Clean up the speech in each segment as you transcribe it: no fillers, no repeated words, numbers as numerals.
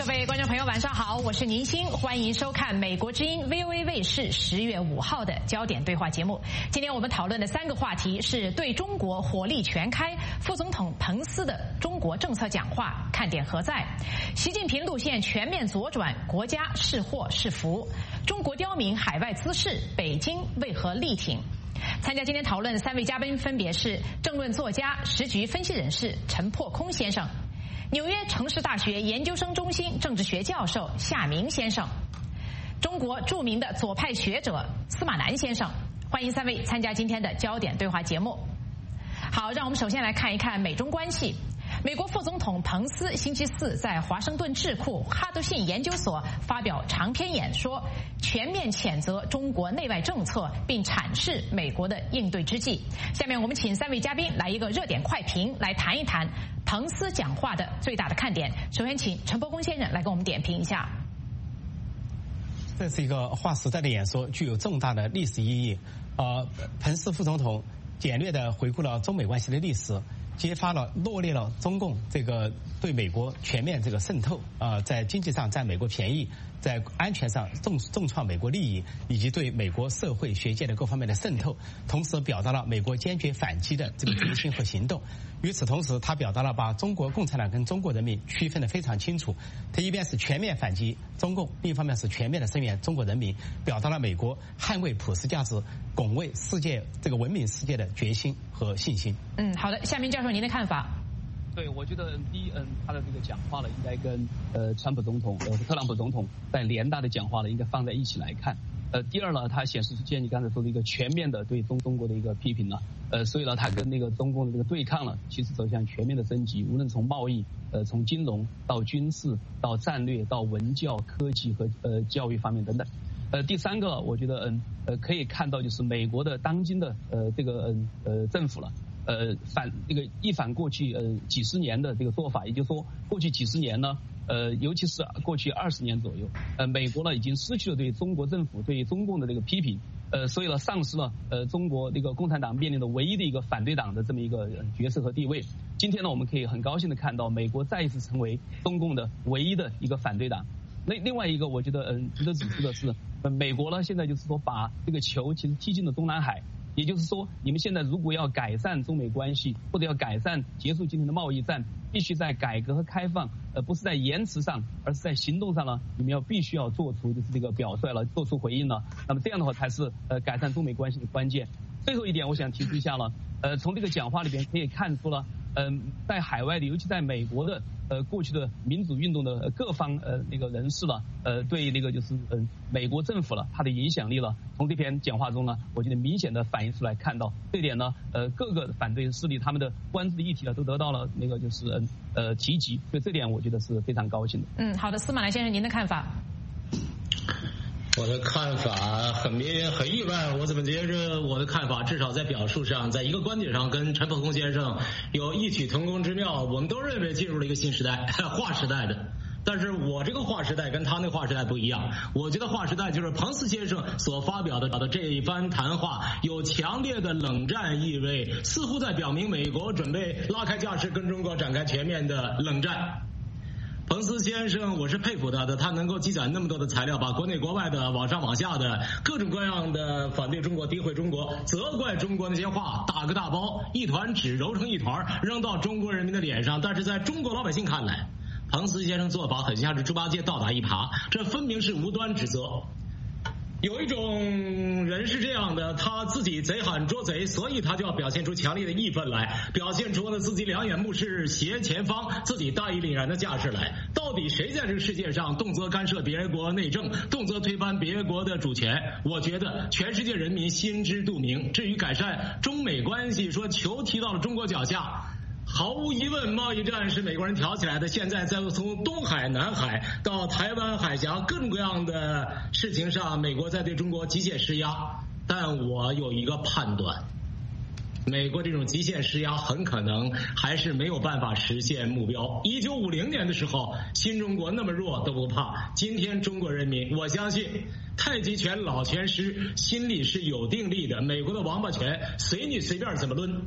各位观众朋友，晚上好，我是宁鑫，欢迎收看美国之音 VOA 卫视10月5号的焦点对话节目。今天我们讨论的3个话题是对中国火力全开，副总统彭斯的中国政策讲话看点何在？习近平路线全面左转，国家是祸是福？中国刁民海外滋事，北京为何力挺？参加今天讨论的3位嘉宾分别是政论作家、时局分析人士陈破空先生，纽约城市大学研究生中心政治学教授夏明先生，中国著名的左派学者司马南先生。欢迎3位参加今天的焦点对话节目。好，让我们首先来看一看美中关系。美国副总统彭斯星期4在华盛顿智库哈德逊研究所发表长篇演说，全面谴责中国内外政策，并阐释美国的应对之计。下面我们请3位嘉宾来一个热点快评，来谈一谈彭斯讲话的最大的看点。首先请陈伯公先生来给我们点评一下。 这是一个划时代的演说，具有重大的历史意义。彭斯副总统简略地回顾了中美关系的历史，罗列了中共这个对美国全面这个渗透，在经济上占美国便宜，在安全上重创美国利益，以及对美国社会学界的各方面的渗透，同时表达了美国坚决反击的这个决心和行动。与此同时，他表达了把中国共产党跟中国人民区分得非常清楚，他一边是全面反击中共，另一方面是全面的声援中国人民，表达了美国捍卫普世价值、拱卫世界这个文明世界的决心和信心。 好的，夏明教授您的看法？ 对，我觉得第一，他的这个讲话呢，应该跟特朗普总统在联大的讲话呢，应该放在一起来看。第二呢，它显示出你刚才说的一个全面的对中国的一个批评了。所以呢，它跟那个中共的这个对抗呢，其实走向全面的升级，无论从贸易、从金融到军事、到战略、到文教、科技和教育方面等等。第3个，我觉得可以看到就是美国的当今的这个政府了。一反过去几十年的这个做法，也就是说过去几十年呢，尤其是过去20年左右，美国呢已经失去了对中国政府、对中共的这个批评，所以呢丧失了中国这个共产党面临的唯一的一个反对党的这么一个角色和地位。今天呢，我们可以很高兴的看到美国再一次成为中共的唯一的一个反对党。另外一个，我觉得值得指出的是，美国呢现在就是说把这个球其实踢进了中南海。也就是说，你们现在如果要改善中美关系，或者要改善结束今天的贸易战，必须在改革和开放，不是在言辞上，而是在行动上呢，你们必须要做出就是这个表率了，做出回应了。那么这样的话才是改善中美关系的关键。最后一点，我想提出一下了，从这个讲话里边可以看出了，在海外的，尤其在美国的过去的民主运动的各方那个人士了，对那个就是美国政府了，它的影响力了，从这篇讲话中呢，我觉得明显的反映出来，看到这点呢，各个反对势力他们的关注的议题呢，都得到了那个就是提及，所以这点我觉得是非常高兴的。 好的，司马南先生，您的看法？ 我的看法很意外，我怎么觉着我的看法至少在表述上，在一个观点上跟陈破空先生有异曲同工之妙。我们都认为进入了一个新时代，划时代的。但是我这个划时代跟他那个划时代不一样，我觉得划时代就是彭斯先生所发表的这一番谈话有强烈的冷战意味，似乎在表明美国准备拉开架势跟中国展开全面的冷战。彭斯先生，我是佩服他的，他能够积攒那么多的材料，把国内国外的往上往下的各种各样的反对中国、诋毁中国、责怪中国那些话打个大包，一团纸揉成一团扔到中国人民的脸上。但是在中国老百姓看来，彭斯先生做法很像是猪八戒倒打一耙，这分明是无端指责。有一种人是这样的，他自己贼喊捉贼，所以他就要表现出强烈的义愤来，表现出了自己两眼目视斜前方，自己大义凛然的架势来。到底谁在这个世界上动辄干涉别国内政，动辄推翻别国的主权？我觉得全世界人民心知肚明。至于改善中美关系，说球踢到了中国脚下，毫无疑问，贸易战是美国人挑起来的。现在在从东海、南海到台湾海峡各种各样的事情上，美国在对中国极限施压。但我有一个判断，美国这种极限施压很可能还是没有办法实现目标。1950年的时候，新中国那么弱都不怕，今天中国人民，我相信太极拳老拳师心里是有定力的。美国的王八拳随你随便怎么抡，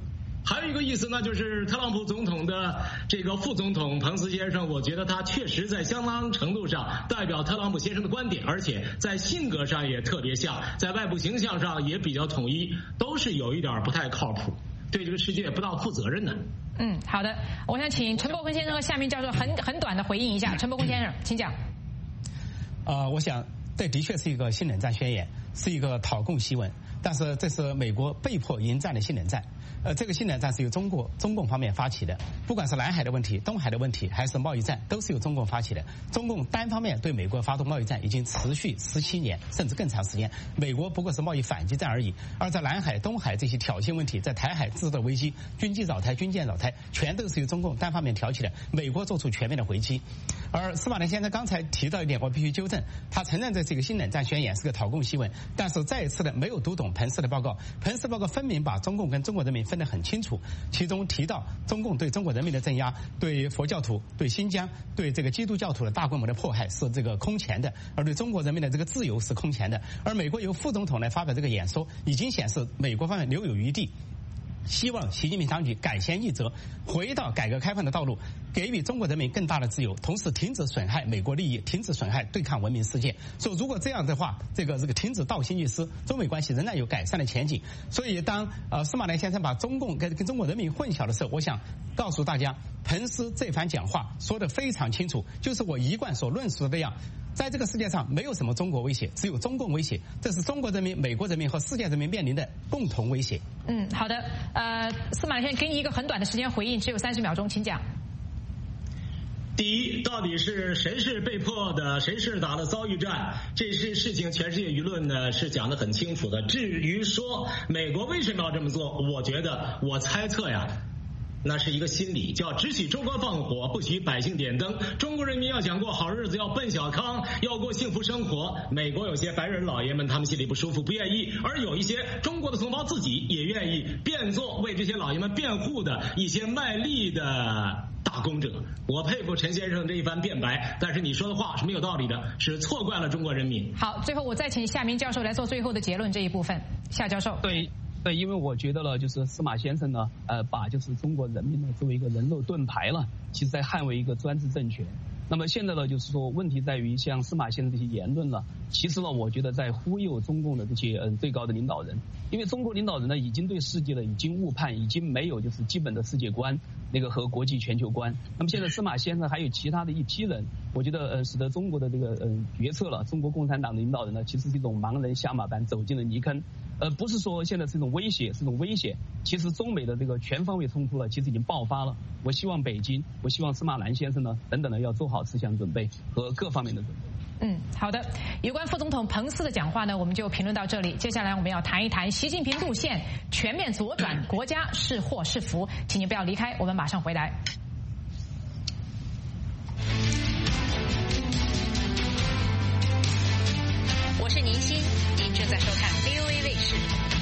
还有一个意思呢，就是特朗普总统的这个副总统彭斯先生，我觉得他确实在相当程度上代表特朗普先生的观点，而且在性格上也特别像，在外部形象上也比较统一，都是有一点不太靠谱，对这个世界不大负责任的。 好的，我想请陈伯坤先生和夏明教授很短的回应一下。陈伯坤先生，请讲。 我想这的确是一个新冷战宣言，是一个讨共檄文，但是这是美国被迫迎战的新冷战。这个新冷战是由中共方面发起的，不管是南海的问题、东海的问题，还是贸易战，都是由中共发起的。中共单方面对美国发动贸易战已经持续17年，甚至更长时间。美国不过是贸易反击战而已。而在南海、东海这些挑衅问题，在台海制造危机、军机扰台、军舰扰台，全都是由中共单方面挑起的。美国做出全面的回击。而司马南先生刚才提到一点，我必须纠正，他承认这是一个新冷战宣言，是个讨共檄文，但是再一次的没有读懂彭斯的报告。彭斯报告分明把中共跟中国人民分得很清楚，其中提到中共对中国人民的镇压，对佛教徒、对新疆、对这个基督教徒的大规模的迫害是这个空前的，而对中国人民的这个自由是空前的。而美国由副总统来发表这个演说，已经显示美国方面留有余地，希望习近平当局改弦易辙，回到改革开放的道路，给予中国人民更大的自由，同时停止损害美国利益，停止损害对抗文明世界。所以如果这样的话，这个停止倒行逆施，中美关系仍然有改善的前景。所以当司马南先生把中共跟中国人民混淆的时候，我想告诉大家，彭斯这番讲话说得非常清楚，就是我一贯所论述的那样，在这个世界上没有什么中国威胁，只有中共威胁，这是中国人民、美国人民和世界人民面临的共同威胁。 好的，司马先生给你一个很短的时间回应，只有30秒钟，请讲。 第一，到底是谁是被迫的，谁是打了遭遇战，这些事情全世界舆论呢是讲得很清楚的。至于说美国为什么要这么做，我猜测呀，那是一个心理，叫只许州官放火，不许百姓点灯。中国人民要想过好日子，要奔小康，要过幸福生活。美国有些白人老爷们，他们心里不舒服，不愿意；而有一些中国的同胞自己也愿意变作为这些老爷们辩护的一些卖力的打工者。我佩服陈先生这一番辩白，但是你说的话是没有道理的，是错怪了中国人民。 好，最后我再请夏明教授来做最后的结论这一部分。夏教授。 对，因为我觉得呢，就是司马先生呢，把就是中国人民呢作为一个人肉盾牌了，其实在捍卫一个专制政权。那么现在呢，就是说问题在于像司马先生这些言论呢，其实呢，我觉得在忽悠中共的这些最高的领导人，因为中国领导人呢已经对世界呢已经误判，已经没有就是基本的世界观和国际全球观。那么现在司马先生还有其他的一批人，我觉得使得中国的这个决策了，中国共产党的领导人呢，其实是一种盲人下马般走进了泥坑。不是说现在是一种威胁，是一种威胁。其实中美的这个全方位冲突了，其实已经爆发了。我希望北京，我希望司马南先生呢，等等呢，要做好思想准备和各方面的准备。 好的。有关副总统彭斯的讲话呢，我们就评论到这里。接下来我们要谈一谈习近平路线全面左转，国家是祸是福？请您不要离开，我们马上回来。我是宁欣，您正在收看 VOA 卫视。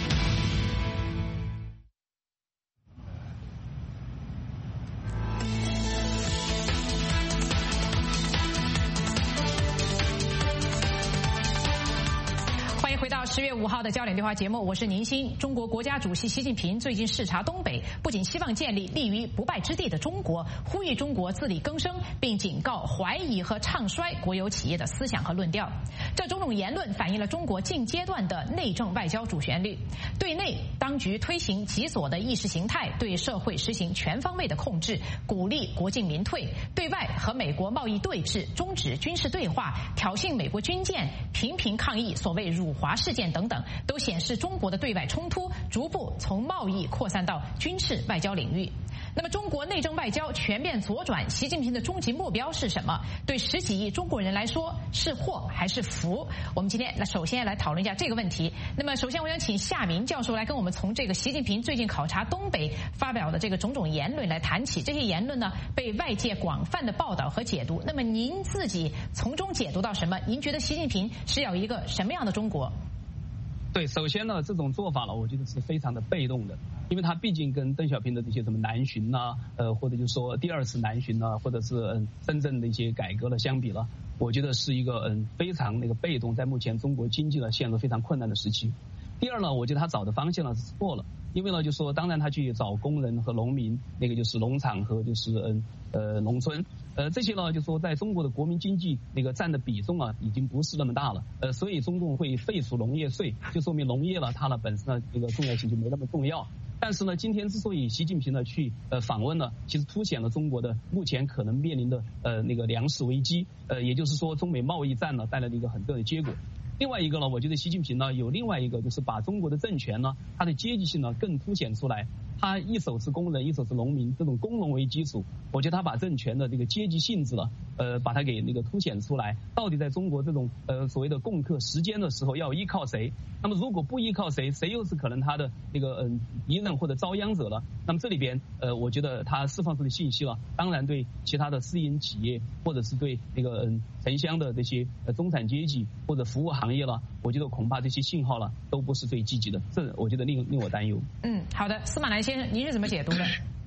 回到10月5号的焦点对话节目，我是宁欣。中国国家主席习近平最近视察东北，不仅希望建立立于不败之地的中国，呼吁中国自力更生，并警告怀疑和唱衰国有企业的思想和论调。这种种言论反映了中国近阶段的内政外交主旋律。对内，当局推行极左的意识形态，对社会实行全方位的控制，鼓励国进民退；对外和美国贸易对峙，终止军事对话，挑衅美国军舰，频频抗议所谓辱华事件等等，都显示中国的对外冲突逐步从贸易扩散到军事外交领域。那么中国内政外交全面左转，习近平的终极目标是什么？对10几亿中国人来说是祸还是福？我们今天首先来讨论一下这个问题。那么首先我想请夏明教授来跟我们从这个习近平最近考察东北发表的这个种种言论来谈起。这些言论呢被外界广泛的报道和解读，那么您自己从中解读到什么？您觉得习近平是要一个什么样的中国？ 对，首先呢，这种做法呢，我觉得是非常的被动的，因为他毕竟跟邓小平的这些什么南巡呐，或者就是说第2次南巡呐，或者是深圳的一些改革了相比了，我觉得是一个非常被动，在目前中国经济呢陷入非常困难的时期。第二呢，我觉得他找的方向呢是错了， 因为呢，就说当然他去找工人和农民，那个就是农场和就是农村，这些呢就说在中国的国民经济那个占的比重啊，已经不是那么大了，所以中共会废除农业税，就说明农业呢它呢本身呢这个重要性就没那么重要。但是呢，今天之所以习近平呢去访问呢，其实凸显了中国的目前可能面临的那个粮食危机，也就是说中美贸易战呢带来的一个很重要的结果。另外一个呢，我觉得习近平呢有另外一个就是把中国的政权呢，它的阶级性呢更凸显出来。他一手是工人，一手是农民，这种工农为基础，我觉得他把政权的这个阶级性质呢，把它给那个凸显出来。到底在中国这种所谓的共克时艰的时候，要依靠谁？那么如果不依靠谁，谁又是可能他的那个敌人或者遭殃者了？那么这里边我觉得他释放出的信息了，当然对其他的私营企业或者是对那个城乡的这些中产阶级或者服务行业了，我觉得恐怕这些信号了都不是最积极的，这我觉得令我担忧。 好的，司马南先生，您是怎么解读的？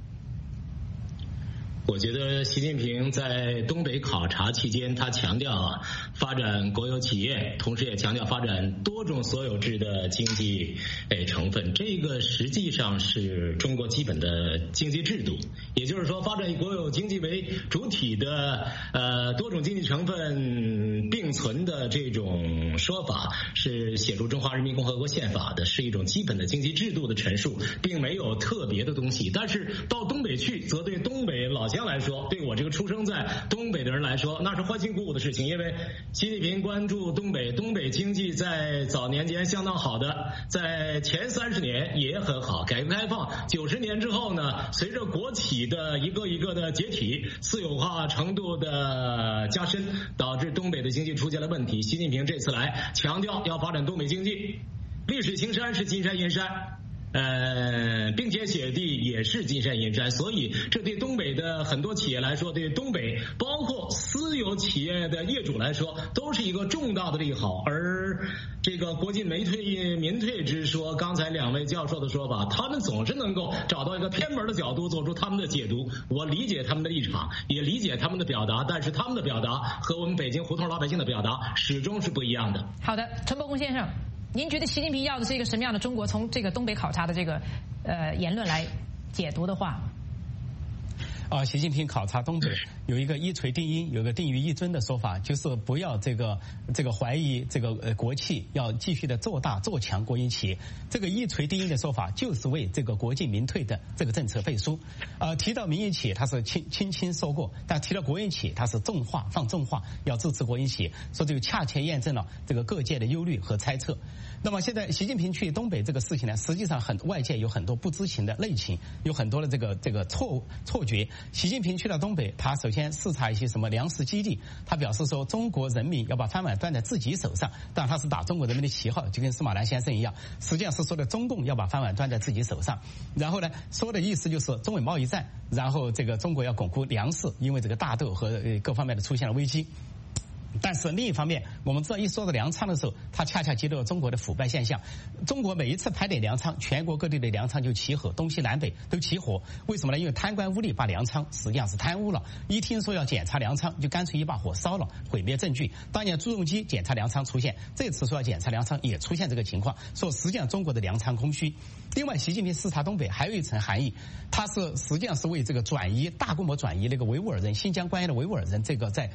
我觉得习近平在东北考察期间，他强调发展国有企业，同时也强调发展多种所有制的经济成分。这个实际上是中国基本的经济制度，也就是说，发展以国有经济为主体的多种经济成分并存的这种说法，是写入中华人民共和国宪法的，是一种基本的经济制度的陈述，并没有特别的东西。但是到东北去，则对东北老乡来说，对我这个出生在东北的人来说，那是欢欣鼓舞的事情。因为习近平关注东北经济在早年间相当好的，在前30年也很好。改革开放90年之后呢，随着国企的一个一个的解体，私有化程度的加深，导致东北的经济出现了问题。习近平这次来强调要发展东北经济，绿水青山是金山银山，并且雪地也是金山银山，所以这对东北的很多企业来说，对东北包括私有企业的业主来说，都是一个重大的利好。而这个国进民退之说，刚才2位教授的说法，他们总是能够找到一个偏门的角度，做出他们的解读。我理解他们的立场，也理解他们的表达，但是他们的表达和我们北京胡同老百姓的表达始终是不一样的。 好的，陈伯公先生，您觉得习近平要的是一个什么样的中国？从这个东北考察的这个言论来解读的话， 习近平考察东北有一个一锤定音，有一个定于一尊的说法，就是不要这个怀疑这个国企，要继续的做大做强国营企业。这个一锤定音的说法，就是为这个国进民退的这个政策背书。提到民营企业，他是轻说过，但提到国营企业，他是重话放重话，要支持国营企业。说这就恰恰验证了这个各界的忧虑和猜测。那么现在习近平去东北这个事情呢，实际上外界有很多不知情的内情，有很多的这个错觉。习近平去到东北，他首先视察一些什么粮食基地，他表示说中国人民要把饭碗端在自己手上，但他是打中国人民的旗号，就跟司马南先生一样，实际上是说的中共要把饭碗端在自己手上。然后呢，说的意思就是中美贸易战，然后这个中国要巩固粮食，因为这个大豆和各方面的出现了危机。但是另一方面，我们知道一说到粮仓的时候，它恰恰揭露了中国的腐败现象。中国每一次排点粮仓，全国各地的粮仓就起火，东西南北都起火。为什么呢？因为贪官污吏把粮仓实际上是贪污了，一听说要检查粮仓，就干脆一把火烧了，毁灭证据。当年朱镕基检查粮仓出现，这次说要检查粮仓也出现这个情况，说实际上中国的粮仓空虚。另外，习近平视察东北还有一层含义，他是实际上是为这个大规模转移那个维吾尔人新疆关押的维吾尔人，这个在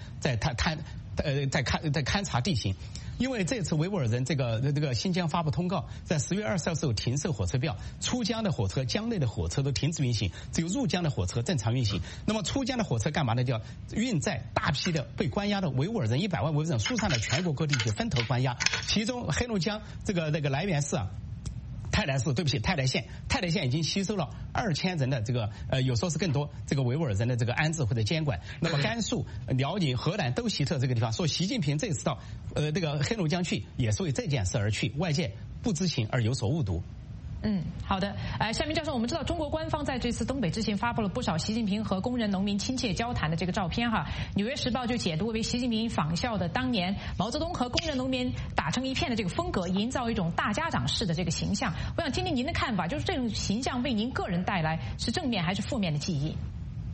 勘察地形。因为这次维吾尔人这个新疆发布通告，在10月20号时候停售火车票，出疆的火车、疆内的火车都停止运行，只有入疆的火车正常运行。那么出疆的火车干嘛呢？叫运载大批的被关押的维吾尔人，100万维吾尔人疏散到全国各地去分头关押，其中黑龙江那个来源市泰来县已经吸收了2000人的这个有时候是更多这个维吾尔人的这个安置或者监管。那么甘肃、辽宁、河南都袭特这个地方，说习近平这次到这个黑龙江去，也是为这件事而去，外界不知情而有所误读。 好的。夏明教授，我们知道中国官方在这次东北之行发布了不少习近平和工人农民亲切交谈的这个照片哈。纽约时报就解读为习近平仿效的当年毛泽东和工人农民打成一片的这个风格，营造一种大家长式的这个形象。我想听听您的看法，就是这种形象为您个人带来是正面还是负面的记忆？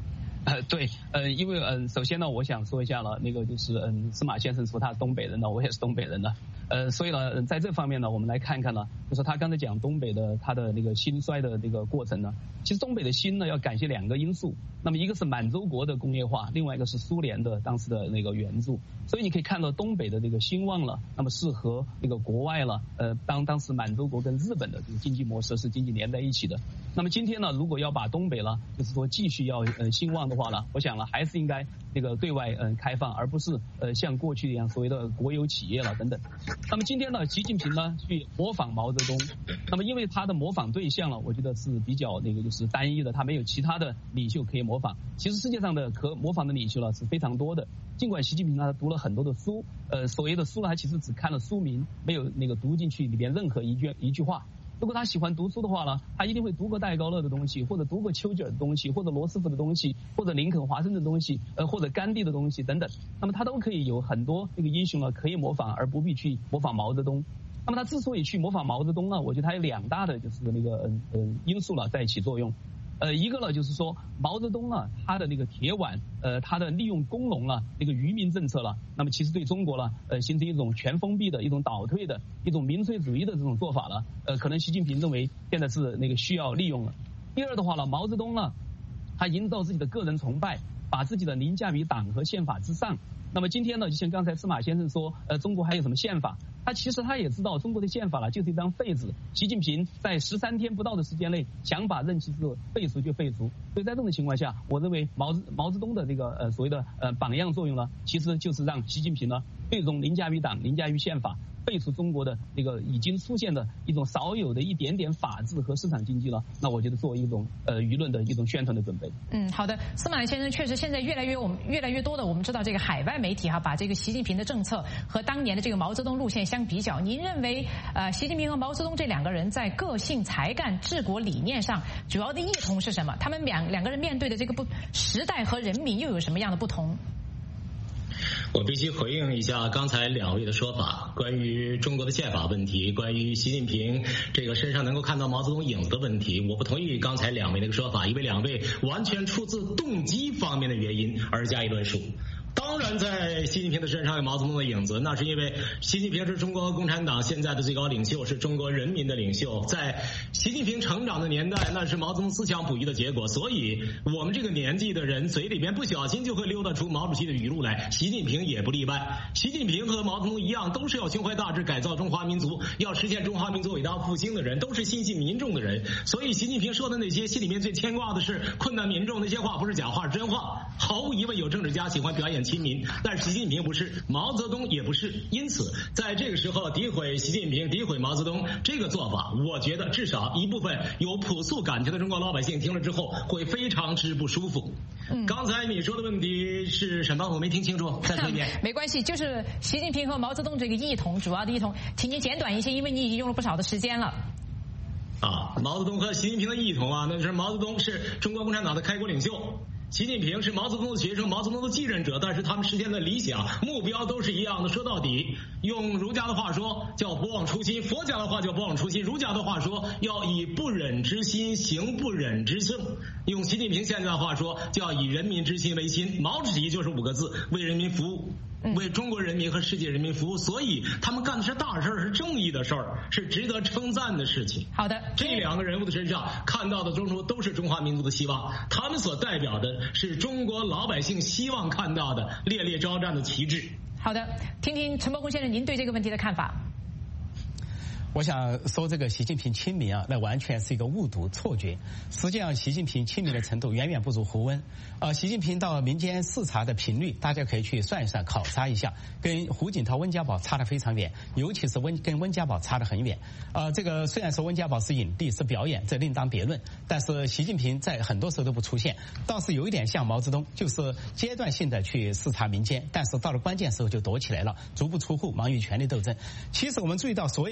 对，因为首先呢，我想说一下了，那个就是司马先生说他是东北人呢，我也是东北人呢，所以呢，在这方面呢，我们来看看呢，就是他刚才讲东北的他的那个兴衰的那个过程呢，其实东北的兴呢要感谢2个因素，那么一个是满洲国的工业化，另外一个是苏联的当时的那个援助，所以你可以看到东北的这个兴旺了，那么是和那个国外了，当时满洲国跟日本的这个经济模式是紧紧连在一起的。那么今天呢，如果要把东北了，就是说继续要兴旺的话呢，我想呢还是应该这个对外开放，而不是像过去一样所谓的国有企业了等等。那么今天呢，习近平呢去模仿毛泽东，那么因为他的模仿对象呢，我觉得是比较那个就是单一的，他没有其他的领袖可以模仿。其实世界上的可模仿的领袖呢是非常多的，尽管习近平他读了很多的书，所谓的书呢，他其实只看了书名，没有那个读进去里边任何一句话。如果他喜欢读书的话呢，他一定会读过戴高乐的东西，或者读过丘吉尔的东西，或者罗斯福的东西，或者林肯华盛顿的东西，或者甘地的东西等等。那么他都可以有很多那个英雄呢可以模仿，而不必去模仿毛泽东。那么他之所以去模仿毛泽东呢，我觉得他有2大的就是那个因素了在起作用。一个呢就是说毛泽东呢他的那个铁腕，他的利用工农了那个愚民政策了，那么其实对中国了形成一种全封闭的一种倒退的一种民粹主义的这种做法了，可能习近平认为现在是那个需要利用了。第二的话呢，毛泽东呢他营造自己的个人崇拜，把自己的凌驾于党和宪法之上。那么今天呢，就像刚才司马先生说，中国还有什么宪法？其实他也知道中国的宪法了就是一张废纸。习近平在13天不到的时间内想把任期制废除就废除。所以在这种情况下，我认为毛泽东的这个所谓的榜样作用呢，其实就是让习近平呢最终凌驾于党、凌驾于宪法，废除中国的那个已经出现的一种少有的一点点法治和市场经济了。那我觉得作为一种舆论的一种宣传的准备。 好的，司马先生，确实现在越来越多的我们知道这个海外媒体把这个习近平的政策和当年的这个毛泽东路线相比较，您认为习近平和毛泽东这2个人在个性、才干、治国理念上主要的异同是什么？他们两个人面对的这个时代和人民又有什么样的不同？ 我必须回应一下刚才2位的说法，关于中国的宪法问题，关于习近平这个身上能够看到毛泽东影子的问题，我不同意刚才2位那个说法，因为2位完全出自动机方面的原因而加以论述。当然在习近平的身上有毛泽东的影子，那是因为习近平是中国共产党现在的最高领袖，是中国人民的领袖，在习近平成长的年代，那是毛泽东思想哺育的结果，所以我们这个年纪的人嘴里边不小心就会溜达出毛主席的语录来，习近平也不例外。习近平和毛泽东一样，都是要胸怀大志改造中华民族，要实现中华民族伟大复兴的人，都是心系民众的人，所以习近平说的那些心里面最牵挂的是困难民众，那些话不是假话，是真话。毫无疑问有政治家喜欢表演亲民，但是习近平不是，毛泽东也不是，因此在这个时候诋毁习近平、诋毁毛泽东这个做法，我觉得至少一部分有朴素感情的中国老百姓听了之后会非常之不舒服。刚才你说的问题是什么？我没听清楚，再说一遍。 没关系，就是习近平和毛泽东这个异同，主要的异同，请您简短一些，因为你已经用了不少的时间了。 毛泽东和习近平的异同那就是毛泽东是中国共产党的开国领袖，习近平是毛泽东的学生，毛泽东的继任者，但是他们实现的理想目标都是一样的。说到底，用儒家的话说叫不忘初心，佛家的话叫不忘初心，儒家的话说要以不忍之心行不忍之性，用习近平现在的话说叫以人民之心为心。毛主席就是5个字：为人民服务，为中国人民和世界人民服务。所以他们干的是大事，是正义的事儿，是值得称赞的事情。 好的， 这2个人物的身上看到的都是中华民族的希望，他们所代表的是中国老百姓希望看到的烈烈招战的旗帜。 好的，听听陈伯宏先生您对这个问题的看法。 我想说这个习近平亲民那完全是一个误读错觉。实际上习近平亲民的程度远远不如胡温。习近平到民间视察的频率，大家可以去算一算，考察一下，跟胡锦涛、温家宝差得非常远，尤其是跟温家宝差得很远。这个虽然说温家宝是影帝是表演，这另当别论，但是习近平在很多时候都不出现，倒是有一点像毛泽东，就是阶段性的去视察民间，但是到了关键时候就躲起来了，足不出户，忙于权力斗争。其实我们注意到，所谓毛泽东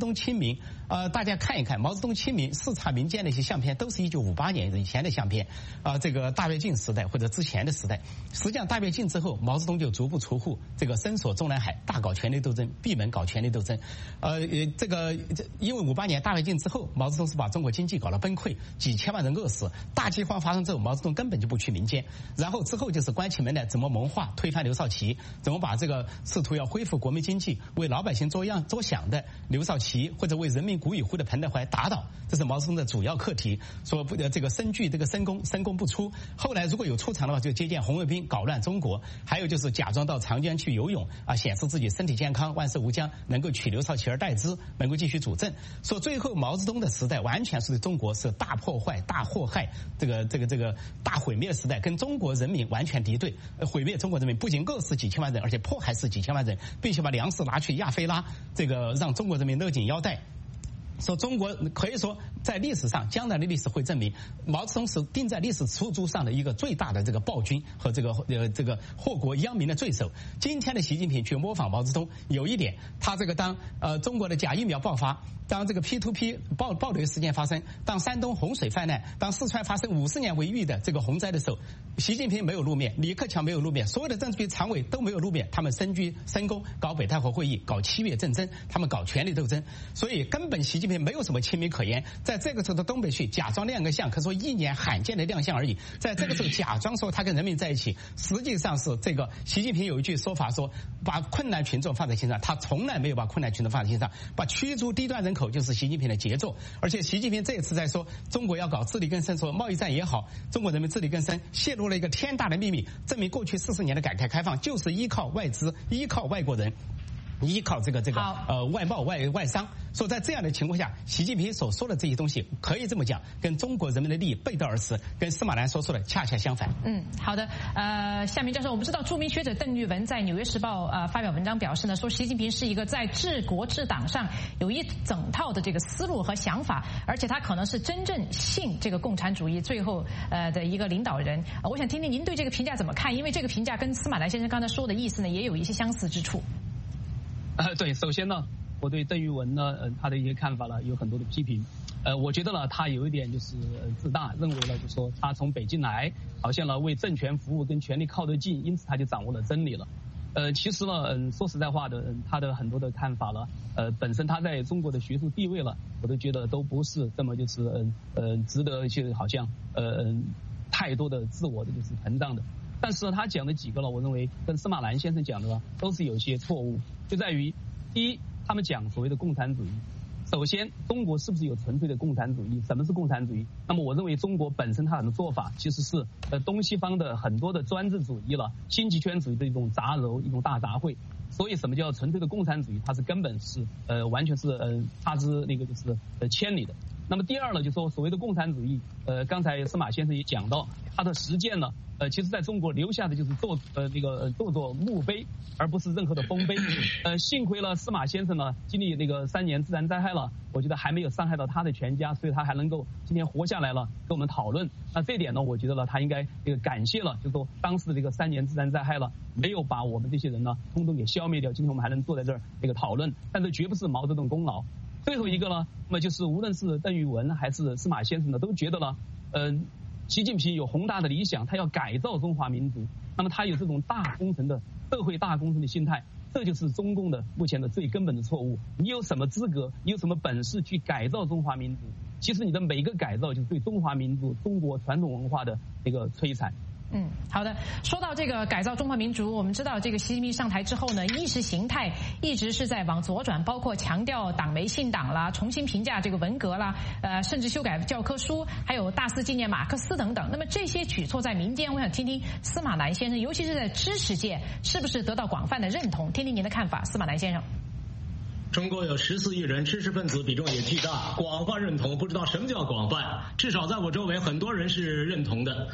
东亲民，大家看一看毛泽东亲民视察民间的一些相片，都是1958年以前的相片，这个大跃进时代或者之前的时代。实际上大跃进之后，毛泽东就逐步出户，这个伸索中南海，大搞权力斗争，闭门搞权力斗争。因为58年大跃进之后，毛泽东是把中国经济搞了崩溃，几千万人饿死，大饥荒发生之后，毛泽东根本就不去民间。然后之后就是关起门来怎么谋划推翻刘少奇，怎么把这个试图要恢复国民经济、为老百姓着想的刘少奇，或者为人民鼓与呼的彭德怀打倒，这是毛泽东的主要课题。说这个深具这个深宫不出，后来如果有出场的话，就接见红卫兵搞乱中国，还有就是假装到长江去游泳显示自己身体健康、万事无疆，能够取刘少奇而代之，能够继续主政。说最后毛泽东的时代完全是对中国是大破坏、大祸害，这个大毁灭的时代，跟中国人民完全敌对，毁灭中国人民，不仅饿死几千万人，而且迫害死几千万人，并且把粮食拿去亚非拉，这个让中国人民勒紧腰带。说中国可以说在历史上，将来的历史会证明，毛泽东是钉在历史书桌上的一个最大的这个暴君和这个祸国殃民的罪首。今天的习近平去模仿毛泽东，有一点，他这个当中国的假疫苗爆发，当这个 P2P 暴雷事件发生，当山东洪水泛滥，当四川发生50年为喻的这个洪灾的时候，习近平没有露面，李克强没有露面，所有的政治局常委都没有露面，他们深居深宫，搞北戴河会议，搞7月政争，他们搞权力斗争，所以根本习近平没有什么亲民可言。在这个时候到东北去假装亮个相，可说1年罕见的亮相而已，在这个时候假装说他跟人民在一起，实际上是这个习近平有一句说法说，把困难群众放在心上，他从来没有把困难群众放在心上，把驱逐低端人口就是习近平的杰作。而且习近平这一次在说中国要搞自力更生，说贸易战也好，中国人民自力更生，泄露了一个天大的秘密，证明过去40年的改革开放就是依靠外资，依靠外国人，依靠这个外贸外商。说在这样的情况下，习近平所说的这些东西，可以这么讲，跟中国人民的利益背道而驰，跟司马南所说的恰恰相反。 好的。夏明教授，我们知道著名学者邓玉文在《纽约时报》发表文章表示呢，说习近平是一个在治国治党上有一整套的这个思路和想法，而且他可能是真正信这个共产主义最后的一个领导人。我想听听您对这个评价怎么看？因为这个评价跟司马南先生刚才说的意思呢，也有一些相似之处。 对，首先呢，我对邓玉文呢，他的一些看法呢，有很多的批评。我觉得呢，他有一点就是自大，认为呢，就说他从北京来，好像呢为政权服务，跟权力靠得近，因此他就掌握了真理了。其实呢，说实在话的，他的很多的看法呢，本身他在中国的学术地位了，我都觉得都不是这么就是值得去好像太多的自我的就是膨胀的。但是他讲的几个呢，我认为跟司马南先生讲的呢，都是有些错误，就在于第一，他们讲所谓的共产主义。首先，中国是不是有纯粹的共产主义？什么是共产主义？那么我认为中国本身它很多做法其实是东西方的很多的专制主义了，新极权主义的一种杂糅，一种大杂烩。所以什么叫纯粹的共产主义？它是根本是完全是差之那个就是千里的。那么第二呢，就说所谓的共产主义，刚才司马先生也讲到，它的实践呢，其实在中国留下的就是做作墓碑，而不是任何的丰碑。幸亏了司马先生呢，经历那个3年自然灾害了，我觉得还没有伤害到他的全家，所以他还能够今天活下来了，跟我们讨论。那这一点呢，我觉得呢，他应该这个感谢了，就说当时的这个3年自然灾害了，没有把我们这些人呢，通通给消灭掉。今天我们还能坐在这儿这个讨论，但这绝不是毛泽东功劳。最后一个呢，那么就是无论是邓玉文还是司马先生呢，都觉得呢，习近平有宏大的理想，他要改造中华民族，那么他有这种大工程的社会大工程的心态，这就是中共的目前的最根本的错误。你有什么资格，你有什么本事去改造中华民族？其实你的每一个改造就是对中华民族、中国传统文化的一个摧残。 好的。说到这个改造中华民族，我们知道这个习近平上台之后呢，意识形态一直是在往左转，包括强调党媒信党啦，重新评价这个文革啦，甚至修改教科书，还有大肆纪念马克思等等。那么这些举措在民间，我想听听司马南先生，尤其是在知识界，是不是得到广泛的认同？听听您的看法，司马南先生。 中国有14亿人，知识分子比重也巨大，广泛认同不知道什么叫广泛，至少在我周围很多人是认同的。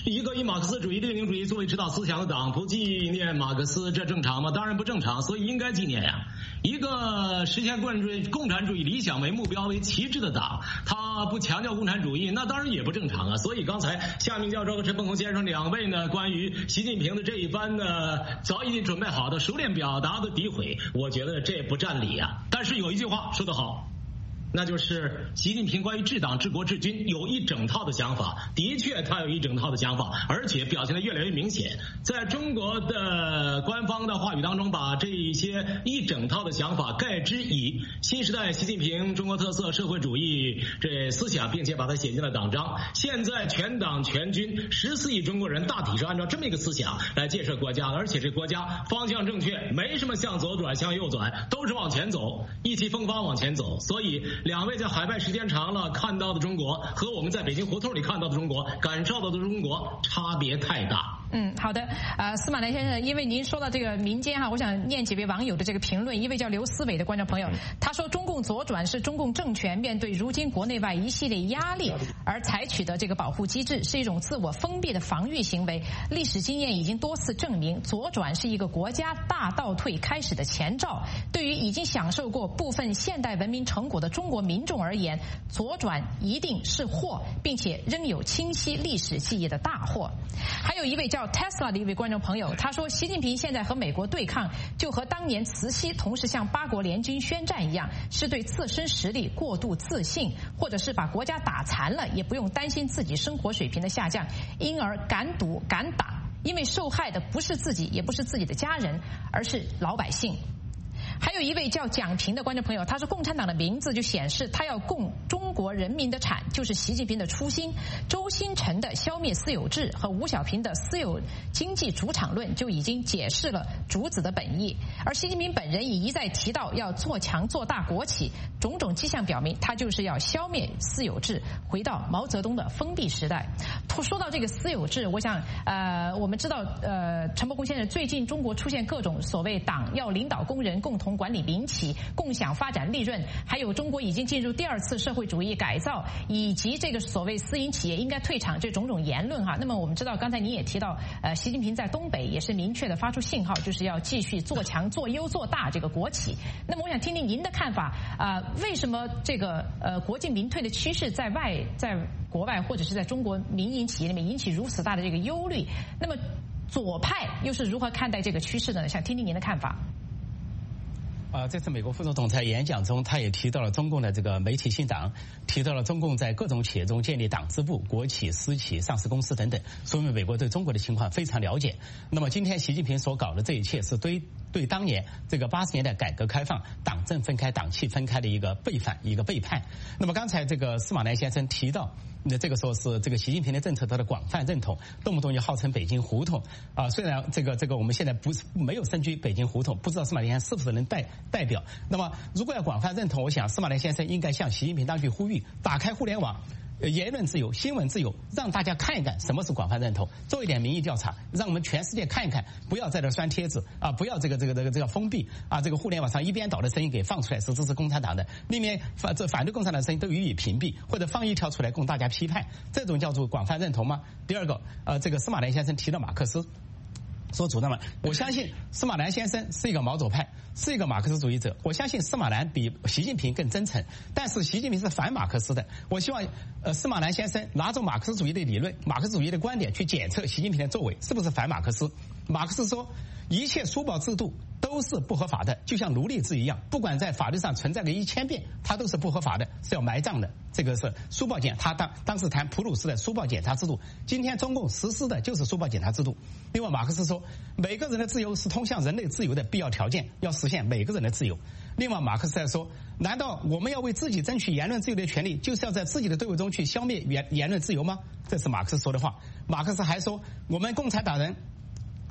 一个以马克思主义、列宁主义作为指导思想的党不纪念马克思，这正常吗？当然不正常，所以应该纪念呀。一个实现共产主义理想为目标为旗帜的党，他不强调共产主义，那当然也不正常啊。所以刚才夏明教授和陈凤红先生两位呢，关于习近平的这一番呢早已经准备好的熟练表达的诋毁，我觉得这不占理啊。但是有一句话说得好，那就是习近平关于治党治国治军有一整套的想法，的确他有一整套的想法，而且表现得越来越明显。在中国的官方的话语当中，把这一些一整套的想法概之以新时代习近平中国特色社会主义这思想，并且把它写进了党章。现在全党全军14亿中国人大体是按照这么一个思想来建设国家，而且这国家方向正确，没什么向左转向右转，都是往前走，意气风发往前走。所以两位在海外时间长了，看到的中国和我们在北京胡同里看到的中国、感受到的中国差别太大。 好的，司马南先生，因为您说到这个民间哈，我想念几位网友的这个评论。一位叫刘思伟的观众朋友，他说中共左转是中共政权面对如今国内外一系列压力而采取的这个保护机制，是一种自我封闭的防御行为。历史经验已经多次证明，左转是一个国家大倒退开始的前兆。对于已经享受过部分现代文明成果的中国民众而言，左转一定是祸，并且仍有清晰历史记忆的大祸。还有一位叫 Tesla 的一位观众朋友，他说习近平现在和美国对抗，就和当年慈禧同时向八国联军宣战一样，是对自身实力过度自信，或者是把国家打残了，也不用担心自己生活水平的下降，因而敢赌敢打，因为受害的不是自己，也不是自己的家人，而是老百姓。还有一位叫蒋平的观众朋友，他说共产党的名字就显示他要供中国人民的产，就是习近平的初心。周新辰的消灭私有制和吴小平的私有经济主场论就已经解释了主子的本意，而习近平本人也一再提到要做强做大国企，种种迹象表明他就是要消灭私有制，回到毛泽东的封闭时代。说到这个私有制，我想我们知道陈伯公先生，最近中国出现各种所谓党要领导工人共同管理民企、共享发展利润，还有中国已经进入第二次社会主义改造，以及这个所谓私营企业应该退场这种种言论哈。那么我们知道，刚才您也提到，习近平在东北也是明确的发出信号，就是要继续做强、做优、做大这个国企。那么我想听听您的看法，为什么这个国进民退的趋势在国外或者是在中国民营企业里面引起如此大的这个忧虑？那么左派又是如何看待这个趋势的呢？想听听您的看法。 这次美国副总统在演讲中，他也提到了中共的这个媒体信党，提到了中共在各种企业中建立党支部、国企、私企、上市公司等等，说明美国对中国的情况非常了解。那么今天习近平所搞的这一切，是对当年这个80年代改革开放党政分开、党气分开的一个背反、一个背叛。那么刚才这个司马南先生提到，那这个说是这个习近平的政策得到广泛认同，动不动就号称北京胡同啊。虽然这个我们现在没有身居北京胡同，不知道司马南先生是否能代表。那么如果要广泛认同，我想司马南先生应该向习近平当局呼吁，打开互联网。言论自由、新闻自由，让大家看一看什么是广泛认同，做一点民意调查，让我们全世界看一看，不要在这拴贴子啊，不要这个封闭啊，这个互联网上一边倒的声音给放出来是支持共产党的，另面反对共产党的声音都予以屏蔽，或者放一条出来供大家批判，这种叫做广泛认同吗？第二个，这个司马南先生提到马克思。说主张了，我相信司马南先生是一个毛左派，是一个马克思主义者。我相信司马南比习近平更真诚，但是习近平是反马克思的。我希望司马南先生拿着马克思主义的理论、马克思主义的观点去检测习近平的作为是不是反马克思。马克思说，一切书报制度都是不合法的，就像奴隶制一样，不管在法律上存在个1000遍，它都是不合法的，是要埋葬的。这个是书报检，他当时谈普鲁士的书报检查制度，今天中共实施的就是书报检查制度。另外，马克思说，每个人的自由是通向人类自由的必要条件，要实现每个人的自由。另外，马克思在说，难道我们要为自己争取言论自由的权利，就是要在自己的队伍中去消灭言论自由吗？这是马克思说的话。马克思还说，我们共产党人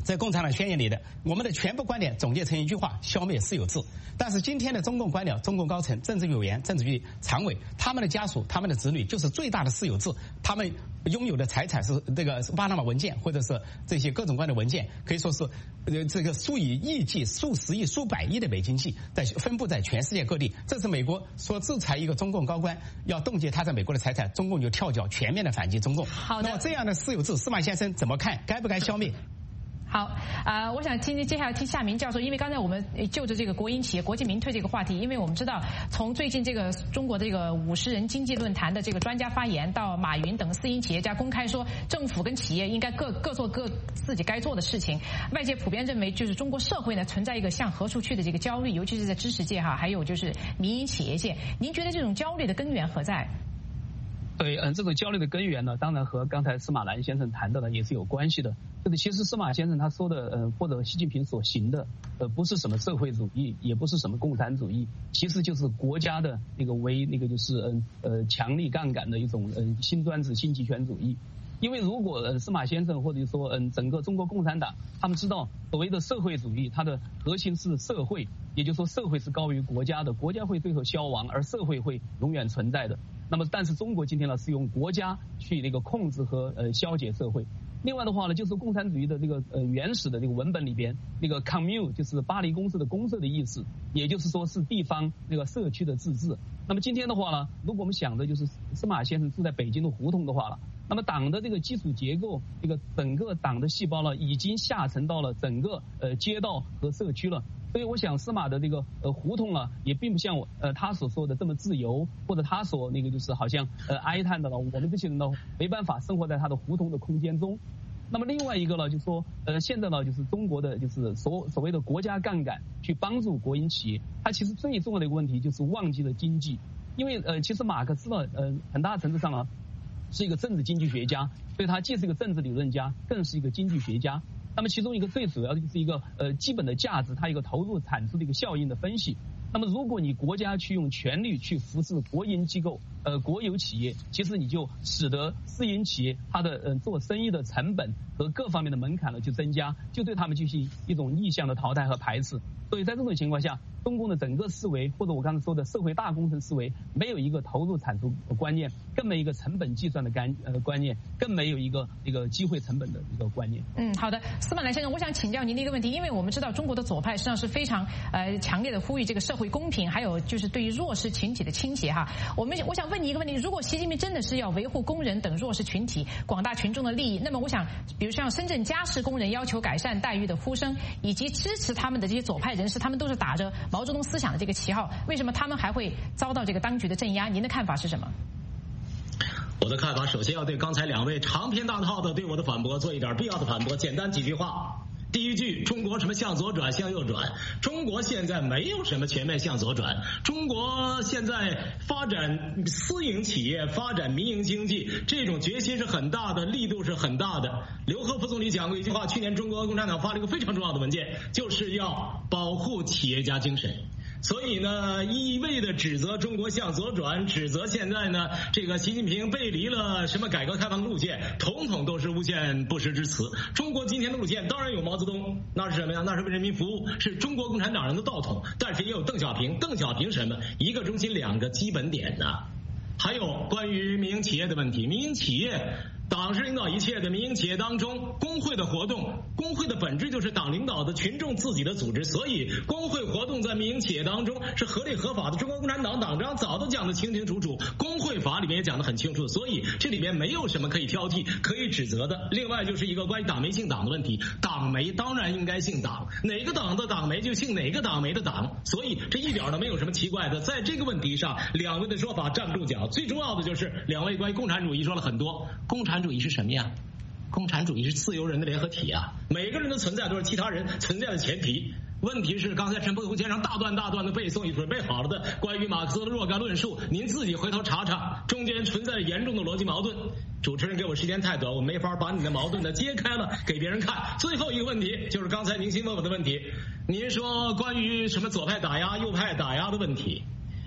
在共产党宣言里的，我们的全部观点总结成一句话：消灭私有制。但是今天的中共官僚、中共高层、政治局委员、政治局常委，他们的家属、他们的子女就是最大的私有制，他们拥有的财产是这个巴拿马文件，或者是这些各种各样的文件，可以说是这个数以亿计、数十亿、数百亿的美金计，分布在全世界各地。这是美国说制裁一个中共高官，要冻结他在美国的财产，中共就跳脚全面的反击中共。 好的， 那么这样的私有制，司马先生怎么看？该不该消灭？ 好，我想接下来听夏明教授，因为刚才我们就着这个国营企业、国进民退这个话题，因为我们知道从最近这个中国的这个50人经济论坛的这个专家发言，到马云等私营企业家公开说政府跟企业应该各做各自己该做的事情，外界普遍认为就是中国社会呢存在一个向何处去的这个焦虑，尤其是在知识界还有就是民营企业界，您觉得这种焦虑的根源何在？ 对，这种焦虑的根源呢，当然和刚才司马南先生谈到的也是有关系的。其实司马先生他说的，或者习近平所行的，不是什么社会主义，也不是什么共产主义，其实就是国家的就是强力杠杆的一种新专制、新极权主义。因为如果司马先生或者说整个中国共产党，他们知道所谓的社会主义，它的核心是社会，也就是说社会是高于国家的，国家会最后消亡，而社会会永远存在的。那么，但是中国今天呢是用国家去控制和消解社会。另外的话呢，就是共产主义的原始的文本里边commune 就是巴黎公社的公社的意思，也就是说是地方社区的自治。那么今天的话呢，如果我们想的就是司马先生住在北京的胡同的话了，那么党的基础结构，整个党的细胞呢已经下沉到了整个街道和社区了。所以我想司马的胡同呢，也并不像他所说的这么自由，或者他所就是好像哀叹的了，我们这些人呢没办法生活在他的胡同的空间中。那么另外一个呢，就是说现在呢，就是中国的就是所谓的国家杠杆去帮助国营企业，它其实最重要的一个问题就是忘记了经济。因为其实马克思呢很大程度上呢是一个政治经济学家，所以他既是一个政治理论家，更是一个经济学家。那么其中一个最主要的就是一个基本的价值，它一个投入产出的一个效应的分析。那么如果你国家去用权力去扶持国营机构国有企业，其实你就使得私营企业它的做生意的成本和各方面的门槛呢就增加，就对他们进行一种逆向的淘汰和排斥。所以在这种情况下，中共的整个思维，或者我刚才说的社会大工程思维，没有一个投入产出观念，更没有一个成本计算的观念，更没有一个机会成本的一个观念。 好的，司马南先生，我想请教您的一个问题，因为我们知道中国的左派实际上是非常强烈的呼吁这个社会公平，还有就是对于弱势群体的倾斜哈。我想问你一个问题，如果习近平真的是要维护工人等弱势群体、广大群众的利益，那么我想，比如像深圳家事工人要求改善待遇的呼声，以及支持他们的这些左派人士，他们都是打着毛泽东思想的这个旗号，为什么他们还会遭到这个当局的镇压？您的看法是什么？ 我的看法，首先要对刚才两位长篇大套的对我的反驳做一点必要的反驳，简单几句话。第一句，中国什么向左转向右转？中国现在没有什么全面向左转，中国现在发展私营企业、发展民营经济，这种决心是很大的，力度是很大的。刘鹤副总理讲过一句话，去年中国共产党发了一个非常重要的文件，就是要保护企业家精神。所以呢，一味的指责中国向左转，指责现在呢这个习近平背离了什么改革开放路线，统统都是诬陷不实之词。中国今天的路线当然有毛泽东，那是什么呀？那是为人民服务，是中国共产党人的道统。但是也有邓小平，邓小平什么？一个中心两个基本点呢？还有关于民营企业的问题，民营企业党是领导一切的，民营企业当中工会的活动，工会的本质就是党领导的群众自己的组织，所以工会活动在民营企业当中是合理合法的。中国共产党党章早都讲得清清楚楚，工会法里面也讲得很清楚，所以这里面没有什么可以挑剔可以指责的。另外就是一个关于党媒姓党的问题，党媒当然应该姓党，哪个党的党媒就姓哪个党媒的党，所以这一点都没有什么奇怪的。在这个问题上，两位的说法站不住脚。最重要的就是两位关于共产主义说了很多，共产主义是什么呀？共产主义是自由人的联合体啊，每个人的存在都是其他人存在的前提。问题是刚才陈伯虎先生大段的背诵，准备好了的关于马克思的若干论述，您自己回头查查，中间存在严重的逻辑矛盾。主持人给我时间太短，我没法把你的矛盾呢揭开了给别人看。最后一个问题就是刚才宁鑫问我的问题，您说关于什么左派打压右派打压的问题，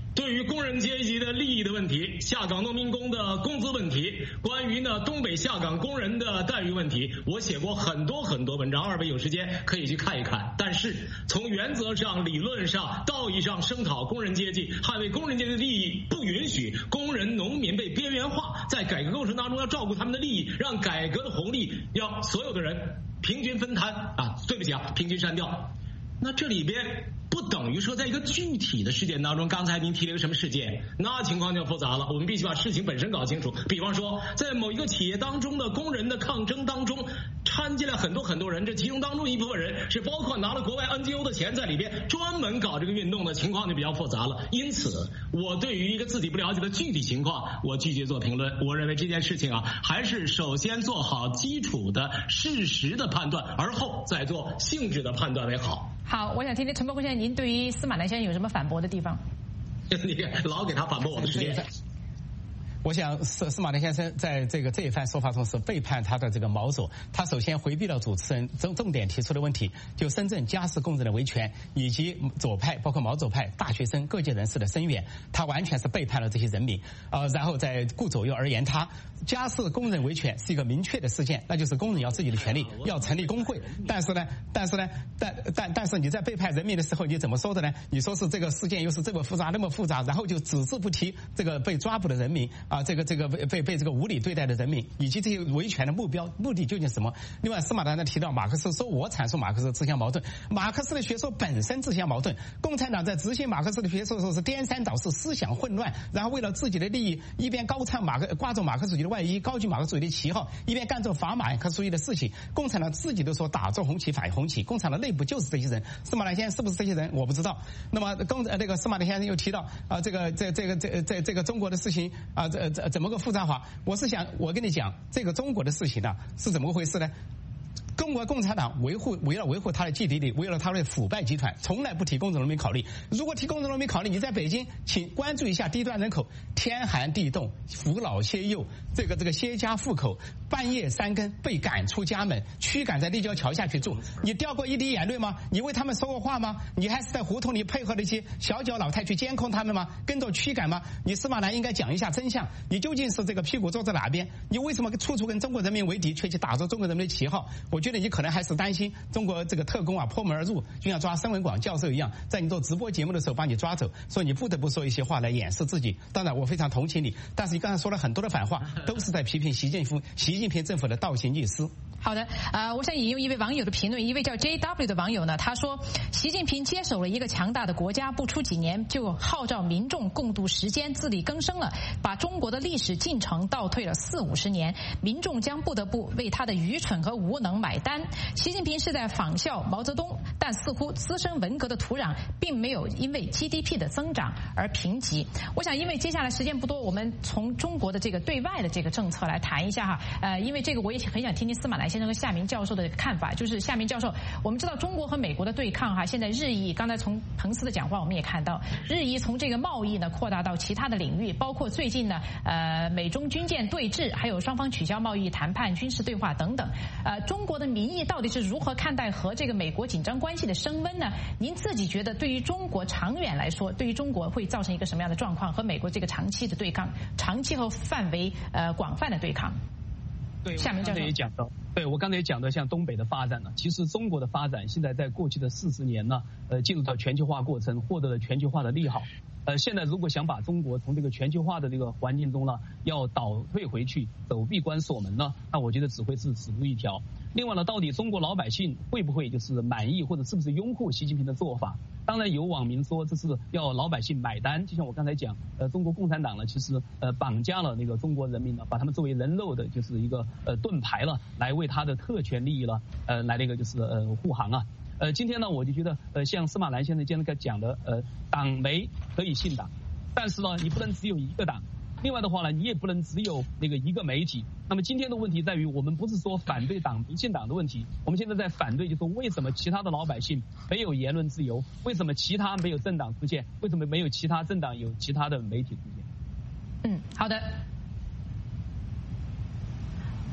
对于工人阶级的利益的问题，下岗农民工的工资问题，关于东北下岗工人的待遇问题，我写过很多文章，二位有时间可以去看一看。但是从原则上、理论上、道义上声讨工人阶级，捍卫工人阶级的利益，不允许工人、农民被边缘化，在改革过程当中要照顾他们的利益，让改革的红利要所有的人平均分摊啊，对不起啊，平均删掉。那这里边不等于说在一个具体的事件当中，刚才您提了一个什么事件，那情况就复杂了，我们必须把事情本身搞清楚。比方说在某一个企业当中的工人的抗争当中掺进来很多人，这其中当中一部分人是包括拿了国外 NGO 的钱在里边专门搞这个运动的，情况就比较复杂了。因此我对于一个自己不了解的具体情况，我拒绝做评论。我认为这件事情还是首先做好基础的事实的判断，而后再做性质的判断为好。 好，我想听听陈伯坤先生，您对于司马南先生有什么反驳的地方？ 你老给他反驳我的时间。 我想司马南先生在这一番说法中是背叛他的这个毛左。他首先回避了主持人重点提出的问题，就深圳家事工人的维权以及左派包括毛左派大学生各界人士的声援，他完全是背叛了这些人民。然后在顾左右而言他，家事工人维权是一个明确的事件，那就是工人要自己的权利，要成立工会。但是你在背叛人民的时候，你怎么说的呢？你说是这个事件又是这么复杂那么复杂，然后就只字不提这个被抓捕的人民这个被这个无理对待的人民，以及这些维权的目的究竟是什么？另外，司马南呢提到马克思，说我阐述马克思自相矛盾，马克思的学说本身自相矛盾。共产党在执行马克思的学说的时候是颠三倒四，思想混乱，然后为了自己的利益，一边高唱挂着马克思主义的外衣，高举马克思主义的旗号，一边干着反马克思主义的事情。共产党自己都说打着红旗反红旗，共产党内部就是这些人。司马南先生是不是这些人？我不知道。那么司马南先生又提到这个中国的事情怎么个复杂化？我跟你讲，这个中国的事情呢是怎么回事呢？中国共产党为了维护他的既得利益，为了他的腐败集团，从来不提工农农民考虑。如果提工农农民考虑，你在北京请关注一下低端人口，天寒地冻，扶老携幼，这个携家糊口，半夜三更被赶出家门，驱赶在立交桥下去住。你掉过一滴眼泪吗？你为他们说过话吗？你还是在胡同里配合那些小脚老太去监控他们吗？跟着驱赶吗？你司马南应该讲一下真相，你究竟是这个屁股坐在哪边？你为什么处处跟中国人民为敌，却去打着中国人民的旗号？我觉得你可能还是担心中国这个特工破门而入，就像抓申文广教授一样，在你做直播节目的时候把你抓走，所以你不得不说一些话来掩饰自己。当然我非常同情你，但是你刚才说了很多的反话，都是在批评习近平政府的倒行逆施。 好的，我想引用一位网友的评论，一位叫 JW 的网友呢，他说，习近平接手了一个强大的国家，不出几年就号召民众共度时间，自力更生了，把中国的历史进程倒退了40-50年，民众将不得不为他的愚蠢和无能买单。习近平是在仿效毛泽东，但似乎滋生文革的土壤并没有因为 GDP 的增长而平息。我想因为接下来时间不多，我们从中国的这个对外的这个政策来谈一下因为这个我也很想听听司马南先生和夏明教授的看法。就是夏明教授，我们知道中国和美国的对抗现在日益，刚才从彭斯的讲话我们也看到，日益从这个贸易呢扩大到其他的领域，包括最近呢美中军舰对峙，还有双方取消贸易谈判、军事对话等等。中国的民意到底是如何看待和这个美国紧张关系的升温呢？您自己觉得对于中国长远来说，对于中国会造成一个什么样的状况？和美国这个长期的对抗，长期和范围广泛的对抗。 对，我刚才也讲到，我刚才也讲到，像东北的发展呢，其实中国的发展现在在过去的40年呢，进入到全球化过程，获得了全球化的利好。现在如果想把中国从这个全球化的这个环境中呢，要倒退回去，走闭关锁门呢，那我觉得只会是死路一条。另外呢，到底中国老百姓会不会就是满意或者是不是拥护习近平的做法？当然有网民说这是要老百姓买单，就像我刚才讲，中国共产党呢，其实绑架了那个中国人民呢，把他们作为人肉的就是一个盾牌了，来为他的特权利益了，来那个就是护航啊。今天呢，我就觉得像司马南先生今天讲的，党媒可以信党，但是呢，你不能只有一个党。另外的话呢，你也不能只有那个一个媒体。那么今天的问题在于，我们不是说反对党不信党的问题，我们现在在反对，就是为什么其他的老百姓没有言论自由？为什么其他没有政党出现？为什么没有其他政党有其他的媒体出现？ 好的。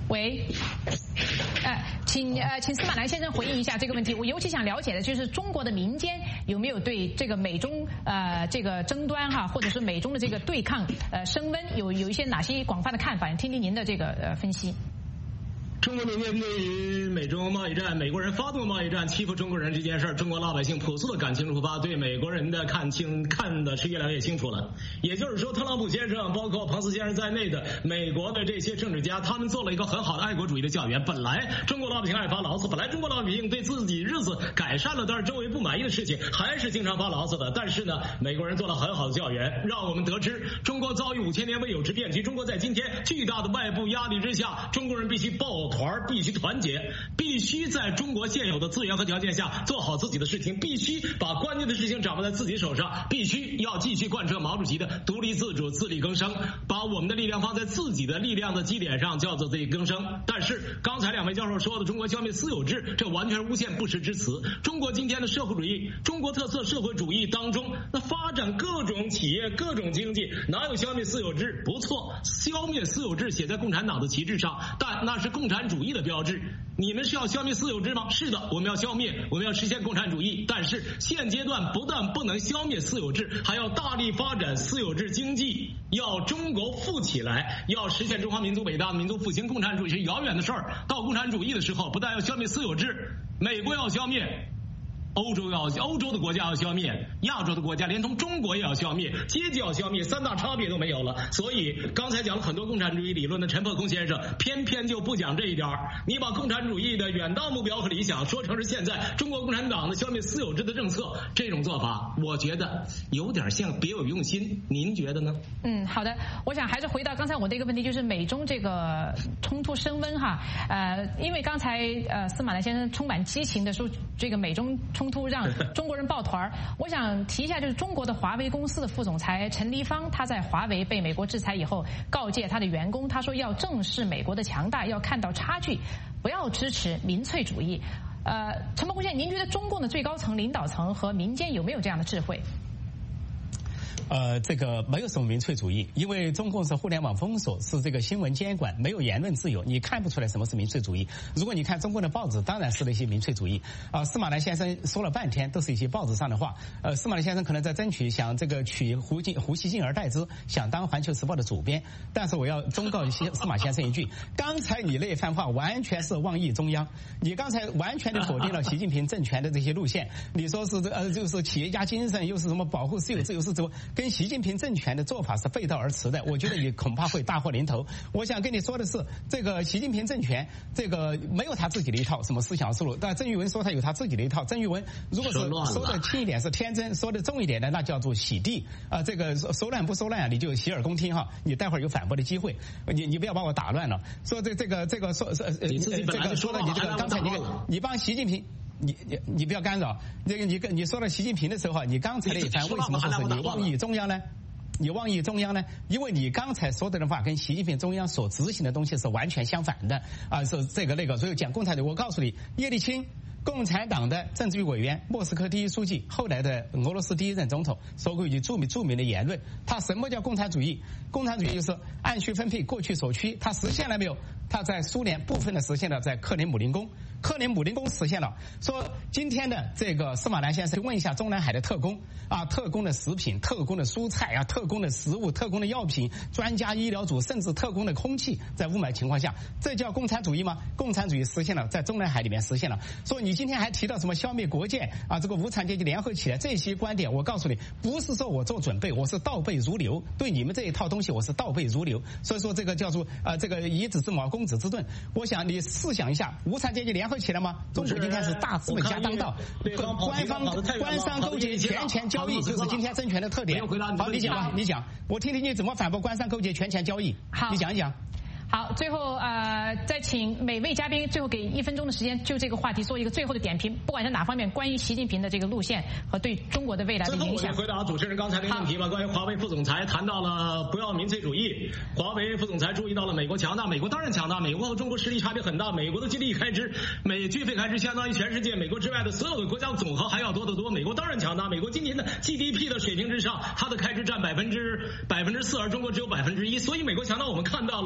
喂，请司马南先生回应一下这个问题。我尤其想了解的就是中国的民间有没有对这个美中这个争端哈，或者是美中的这个对抗升温有一些哪些广泛的看法？听听您的这个分析。 中国民间对于美中贸易战，美国人发动贸易战欺负中国人这件事儿，中国老百姓朴素的感情出发，对美国人的看的是越来越清楚了。也就是说，特朗普先生，包括彭斯先生在内的美国的这些政治家，他们做了一个很好的爱国主义的教员。本来中国老百姓爱发牢骚，本来中国老百姓对自己日子改善了，但是周围不满意的事情还是经常发牢骚的。但是呢，美国人做了很好的教员，让我们得知中国遭遇5000年未有之变局。中国在今天巨大的外部压力之下，中国人必须抱团，必须团结，必须在中国现有的资源和条件下做好自己的事情，必须把关键的事情掌握在自己手上，必须要继续贯彻毛主席的独立自主、自力更生，把我们的力量放在自己的力量的基点上，叫做自力更生。但是刚才2位教授说的中国消灭私有制，这完全是诬陷不实之词。中国今天的社会主义、中国特色社会主义当中，那发展各种企业、各种经济，哪有消灭私有制？不错，消灭私有制写在共产党的旗帜上，但那是共产主义的标志。你们是要消灭私有制吗？是的，我们要消灭，我们要实现共产主义。但是现阶段不但不能消灭私有制，还要大力发展私有制经济，要中国富起来，要实现中华民族伟大的民族复兴。共产主义是遥远的事儿，到共产主义的时候，不但要消灭私有制，美国要消灭，欧洲的国家要消灭，亚洲的国家连同中国也要消灭，阶级要消灭，3大差别都没有了。所以刚才讲了很多共产主义理论的陈破空先生偏偏就不讲这一点。你把共产主义的远大目标和理想说成是现在中国共产党的消灭私有制的政策，这种做法我觉得有点像别有用心，您觉得呢？ 好的，我想还是回到刚才我的一个问题，就是美中这个冲突升温哈，因为刚才司马南先生充满激情的说这个美中冲突让中国人抱团，我想提一下，就是中国的华为公司的副总裁陈立芳，他在华为被美国制裁以后告诫他的员工，他说要正视美国的强大，要看到差距，不要支持民粹主义。陈伯公先生，您觉得中共的最高层领导层和民间有没有这样的智慧？ 这个没有什么民粹主义，因为中共是互联网封锁，是这个新闻监管，没有言论自由，你看不出来什么是民粹主义。如果你看中共的报纸，当然是那些民粹主义。司马南先生说了半天都是一些报纸上的话。司马南先生可能在争取想这个取胡锡进而代之，想当环球时报的主编。但是我要忠告司马先生一句，刚才你那番话完全是妄议中央，你刚才完全的否定了习近平政权的这些路线。你说是就是企业家精神，又是什么保护私有制，又是什么，跟习近平政权的做法是背道而驰的，我觉得你恐怕会大祸临头。我想跟你说的是，这个习近平政权这个没有他自己的一套什么思想思路，但郑玉文说他有他自己的一套。郑玉文如果是说的轻一点是天真，说的重一点的那叫做洗地这个收乱不收乱你就洗耳恭听哈，你待会儿有反驳的机会，你不要把我打乱了。说这个说你自己本来就说了你这个刚才你帮习近平。你不要干扰。那个你说到习近平的时候，你刚才那一番为什么说是你妄议中央呢？你妄议中央呢？因为你刚才说的话跟习近平中央所执行的东西是完全相反的是这个那个。所以讲共产党，我告诉你，叶利钦共产党的政治局委员，莫斯科第一书记，后来的俄罗斯第一任总统，说过一句著名的言论，他什么叫共产主义？共产主义就是按需分配，过去所趋，他实现了没有？他在苏联部分的实现了，在克林姆林宫实现了。说今天的这个司马南先生问一下中南海的特供特供的食品、特供的蔬菜特供的食物、特供的药品、专家医疗组，甚至特供的空气，在雾霾情况下，这叫共产主义吗？共产主义实现了，在中南海里面实现了。所以你今天还提到什么消灭国界这个无产阶级联合起来，这些观点我告诉你，不是说我做准备，我是倒背如流，对你们这一套东西我是倒背如流。所以说这个叫做这个以子之矛攻子之盾。我想你试想一下，无产阶级联合起来吗？中国今天是大资本家当道，官商勾结、权钱交易，就是今天政权的特点。好，你讲吧，你讲，我听听你怎么反驳官商勾结、权钱交易。 好， 你讲一讲。 好，最后再请每位嘉宾最后给1分钟的时间，就这个话题做一个最后的点评，不管是哪方面，关于习近平的这个路线和对中国的未来的影响。 最后我就回答主持人刚才的问题吧。关于华为副总裁谈到了不要民粹主义，华为副总裁注意到了美国强大，美国当然强大，美国和中国实力差别很大，美国的军费开支相当于全世界美国之外的所有的国家总和还要多得多，美国当然强大，美国今年的 GDP 的水平之上，它的开支占4%，而中国只有1%，所以美国强大我们看到了，中国改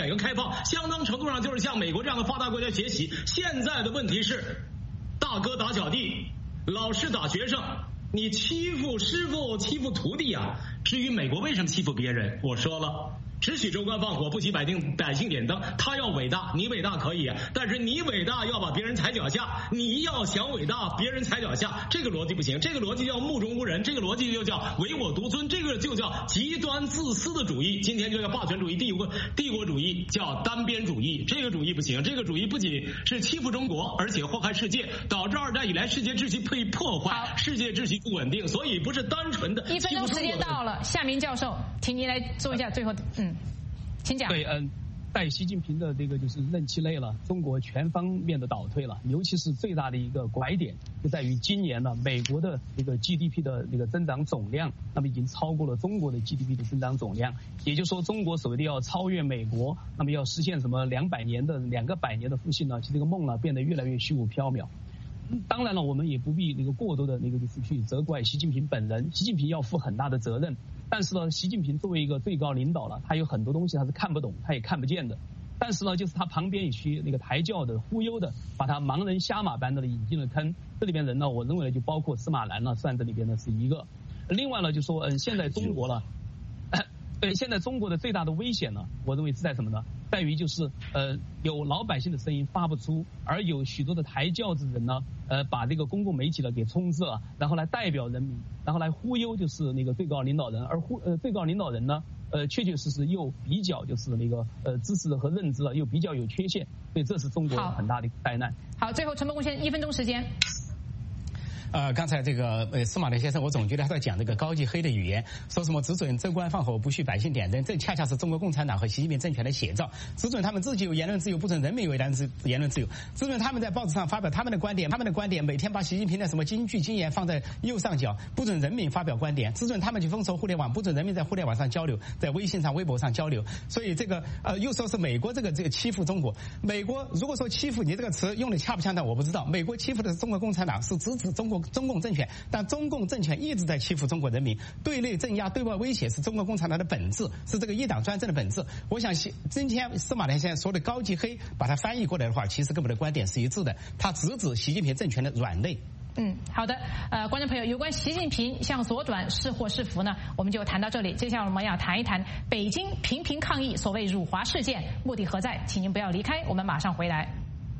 革开放，相当程度上就是向美国这样的发达国家学习。现在的问题是，大哥打小弟，老师打学生，你欺负师傅，欺负徒弟啊。至于美国为什么欺负别人，我说了，只许州官放火，不许百姓点灯。他要伟大，你伟大可以，但是你伟大要把别人踩脚下，你要想伟大，别人踩脚下，这个逻辑不行。这个逻辑叫目中无人，这个逻辑就叫唯我独尊，这个就叫极端自私的主义。今天就叫霸权主义、帝国主义，叫单边主义。这个主义不行，这个主义不仅是欺负中国，而且祸害世界，导致2战以来世界秩序被破坏，世界秩序不稳定。所以不是单纯的。 1分钟时间到了，夏明教授，请您来做一下最后请讲。 对，在习近平的这个就是任期内了，中国全方面的倒退了，尤其是最大的一个拐点就在于今年呢，美国的这个 GDP 的那个增长总量，那么已经超过了中国的 GDP 的增长总量，也就是说，中国所谓的要超越美国，那么要实现什么2个百年的复兴呢？其实这个梦呢变得越来越虚无缥缈。当然了，我们也不必过多的就是去责怪习近平本人，习近平要负很大的责任。但是呢，习近平作为一个最高领导了，他有很多东西他是看不懂，他也看不见的。但是呢，就是他旁边一些抬轿的、忽悠的，把他盲人瞎马般的引进了坑。这里边人呢，我认为就包括司马南呢，算这里边呢是一个。另外呢，就说现在中国了。现在中国的最大的危险呢，我认为是在什么呢？在于就是有老百姓的声音发不出，而有许多的抬轿子人呢，把这个公共媒体呢给充斥了，然后来代表人民，然后来忽悠就是最高领导人，而最高领导人呢，确确实实又比较就是知识和认知了又比较有缺陷，所以这是中国很大的灾难。 好，最后陈伯公先生1分钟时间。 刚才这个司马南先生，我总觉得他在讲这个高级黑的语言，说什么只准州官放火，不许百姓点灯，这恰恰是中国共产党和习近平政权的写照。只准他们自己有言论自由，不准人民有言论自由。只准他们在报纸上发表他们的观点，每天把习近平的什么金句金言放在右上角，不准人民发表观点。只准他们去封锁互联网，不准人民在互联网上交流，在微信上、微博上交流。所以这个又说是美国这个欺负中国。美国如果说欺负，你这个词用的恰不恰当我不知道。美国欺负的是中国共产党，是直指中共政权，但中共政权一直在欺负中国人民，对内镇压、对外威胁是中国共产党的本质，是这个一党专政的本质。我想今天司马南先生说的高级黑，把它翻译过来的话，其实跟我们的观点是一致的，他直指习近平政权的软肋。 好的，观众朋友，有关习近平向左转是祸是福呢，我们就谈到这里。接下来我们要谈一谈北京频频抗议所谓辱华事件，目的何在？请您不要离开，我们马上回来。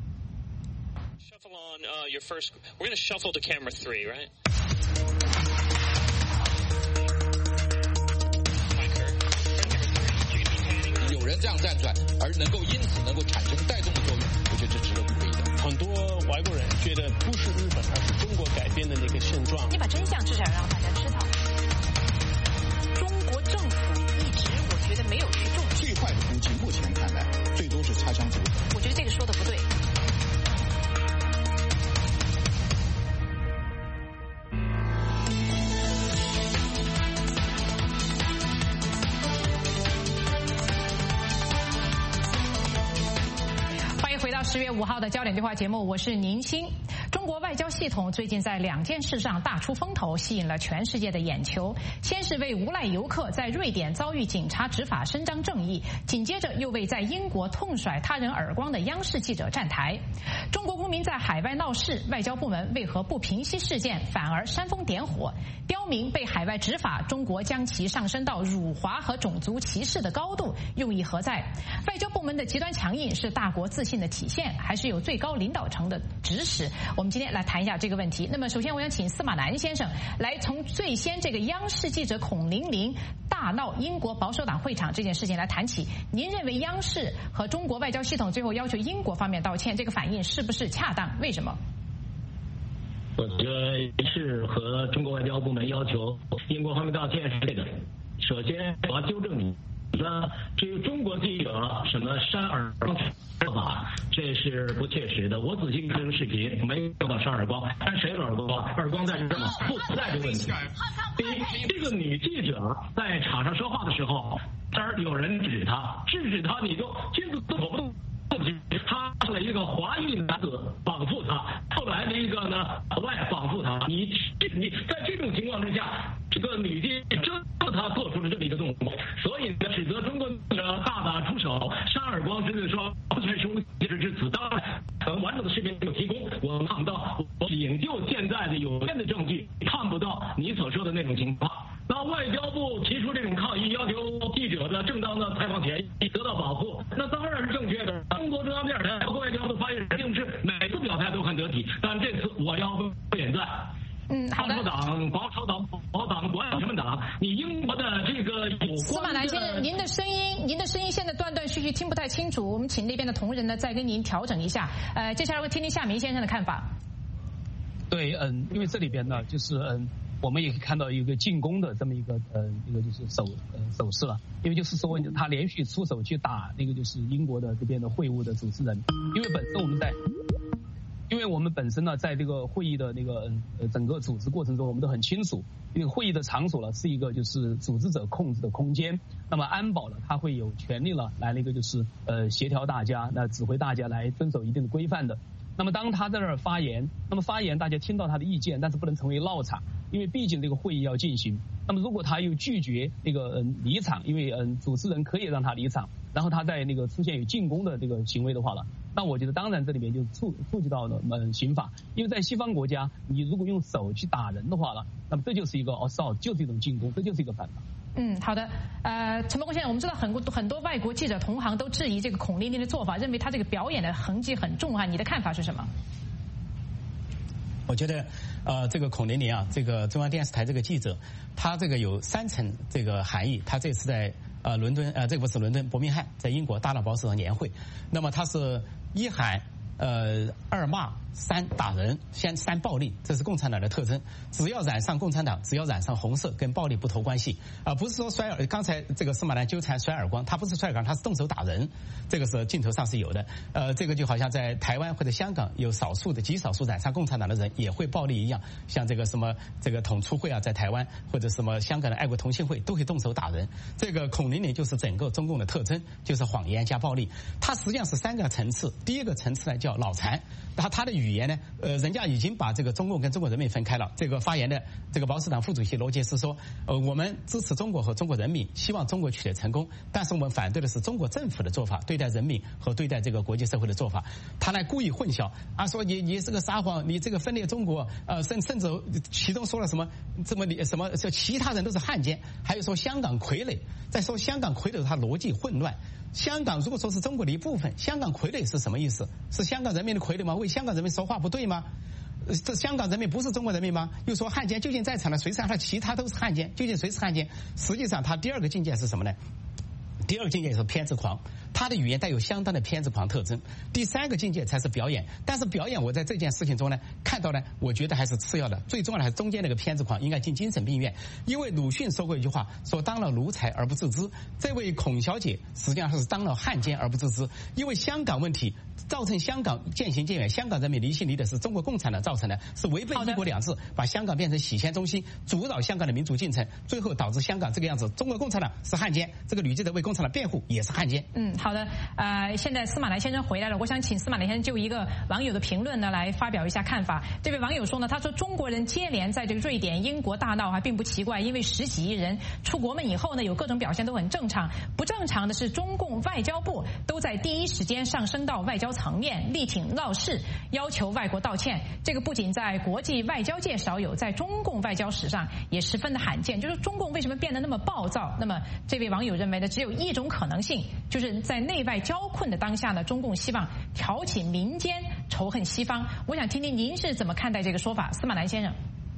Your first, we're going to shuffle to camera 3, right? 有人这样站出来，而因此能够产生带动的作用，我觉得这值得鼓励的。 很多外国人觉得不是日本，而是中国改变的那个现状。 你把真相至少要让大家知道。中国政府一直我觉得没有去重视。 最坏的估计，目前看来，最多是擦枪走火。 我觉得这个说的不对。回到10月5号的焦点对话节目，我是宁鑫。中国外交系统最近在2件事上大出风头，吸引了全世界的眼球。先是为无赖游客在瑞典遭遇警察执法伸张正义，紧接着又为在英国痛甩他人耳光的央视记者站台。中国公民在海外闹事，外交部门为何不平息事件，反而煽风点火？刁民被海外执法，中国将其上升到辱华和种族歧视的高度，用意何在？外交部门的极端强硬是大国自信的体现，还是有最高领导层的指使？我们今天来谈一下这个问题。那么首先我想请司马南先生来从最先这个央视记者孔玲玲大闹英国保守党会场这件事情来谈起。您认为央视和中国外交系统最后要求英国方面道歉，这个反应是不是恰当？为什么？ 我觉得是和中国外交部门要求英国方面道歉是这个。首先我要纠正你，至于中国记者什么扇耳光说法，这是不切实的。我仔细看这个视频，没有到扇耳光，扇谁的耳光？耳光在这吗？不在这个问题。第一，这个女记者在场上说话的时候，这儿有人制止她，你就君子动口不动。他了一个华裔男子绑缚他，后来的一个呢老外绑缚他，你在这种情况之下，这个女帝真他做出了这么一个动作，所以呢指责中国大打出手、扇耳光，甚至说完全是无节制之词。当然，完整的视频没有提供，我们看不到，我仅就现在的有限的证据，看不到你所说的那种情况。那外交部提出这种抗议，要求记者的正当的采访权益得到保护，那当然是正确的。中国中央电视台包括外交部发言人并不是每次表态都很得体，但这次我要点赞。 好的。 保守党、国安人民党，你英国的这个有关司马南先生，您的声音现在断断续续，听不太清楚，我们请那边的同仁呢再跟您调整一下。接下来会听听夏明先生的看法。 对，因为这里边呢，就是我们也可以看到一个进攻的这么一个就是手势了，因为就是说他连续出手去打那个就是英国的这边的会务的主持人，因为我们本身呢在这个会议的那个整个组织过程中，我们都很清楚，因为会议的场所呢是一个就是组织者控制的空间，那么安保呢他会有权利了来那个就是协调大家，那指挥大家来遵守一定的规范的。那么当他在那儿发言，大家听到他的意见，但是不能成为闹场，因为毕竟这个会议要进行。那么如果他又拒绝那个离场，因为主持人可以让他离场，然后他在那个出现有进攻的这个行为的话了，那我觉得当然这里面就触及到了刑法，因为在西方国家，你如果用手去打人的话了，那么这就是一个 assault， 就是一种进攻，这就是一个犯法。 好的。陈伯公先生，我们知道很多外国记者同行都质疑这个孔琳琳的做法，认为他这个表演的痕迹很重啊，你的看法是什么？ 我觉得，这个孔琳琳啊，这个中央电视台这个记者，他这个有3层这个含义。他这次在伦敦，这个不是伦敦，伯明翰，在英国大闹保守党年会。那么他是1喊2骂3打人，3暴力，这是共产党的特征。只要染上共产党，只要染上红色，跟暴力不投关系不是说刚才这个司马南纠缠甩耳光，他不是甩耳光，他是动手打人，这个是镜头上是有的。这个就好像在台湾或者香港有极少数染上共产党的人也会暴力一样，像这个什么这个统促会啊，在台湾或者什么香港的爱国同心会都会动手打人。这个孔琳琳就是整个中共的特征，就是谎言加暴力。它实际上是3个层次，第一个层次呢叫脑残，他的语言呢，人家已经把这个中共跟中国人民分开了。这个发言的这个保守党副主席罗杰斯说，我们支持中国和中国人民，希望中国取得成功，但是我们反对的是中国政府的做法，对待人民和对待这个国际社会的做法。他呢故意混淆说你是个撒谎，你这个分裂中国，甚至其中说了什么其他人都是汉奸，还有说香港傀儡，再说香港傀儡，他逻辑混乱。香港如果说是中国的一部分，香港傀儡是什么意思？是香港人民的傀儡吗？为香港人民说话不对吗？这香港人民不是中国人民吗？又说汉奸，究竟在场的谁是他其他都是汉奸？究竟谁是汉奸？实际上他第2个境界是什么呢？第2个境界是偏执狂，他的语言带有相当的偏执狂特征。第3个境界才是表演，但是表演我在这件事情中呢看到呢，我觉得还是次要的，最重要的还是中间那个偏执狂应该进精神病院。因为鲁迅说过一句话，说当了奴才而不自知，这位孔小姐实际上是当了汉奸而不自知。因为香港问题造成香港渐行渐远，香港人民离心离的是中国共产党造成的，是违背1国2制，把香港变成洗钱中心，阻扰香港的民主进程，最后导致香港这个样子。中国共产党是汉奸，这个吕记者为共产党辩护也是汉奸。 好的。现在司马南先生回来了，我想请司马南先生就一个网友的评论呢来发表一下看法。这位网友说呢，他说中国人接连在这个瑞典、英国大闹还并不奇怪，因为10几亿人出国门以后呢，有各种表现都很正常。不正常的是中共外交部都在第一时间上升到外交层面，力挺闹事，要求外国道歉。这个不仅在国际外交界少有，在中共外交史上也十分的罕见。就是中共为什么变得那么暴躁？那么这位网友认为呢，只有一种可能性，就是在内外交困的当下呢，中共希望挑起民间仇恨西方。我想听听您是怎么看待这个说法，司马南先生。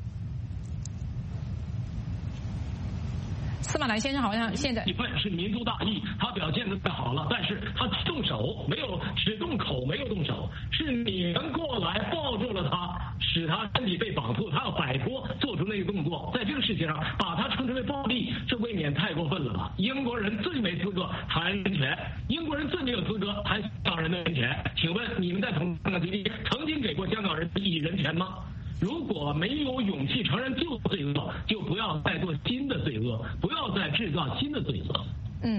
司马南先生好像现在是民族大义，他表现的太好了，但是他动手没有，只动口没有动手，是你们过来抱住了他，使他身体被绑住，他要摆脱做出那个动作，在这个事情上把他称之为暴力，这未免太过分了吧？英国人最没资格谈人权，英国人最没有资格谈香港人的人权。请问你们在香港基地曾经给过香港人以人权吗？如果没有勇气承认旧罪恶，就不要再做新的罪恶，不要再制造新的罪恶。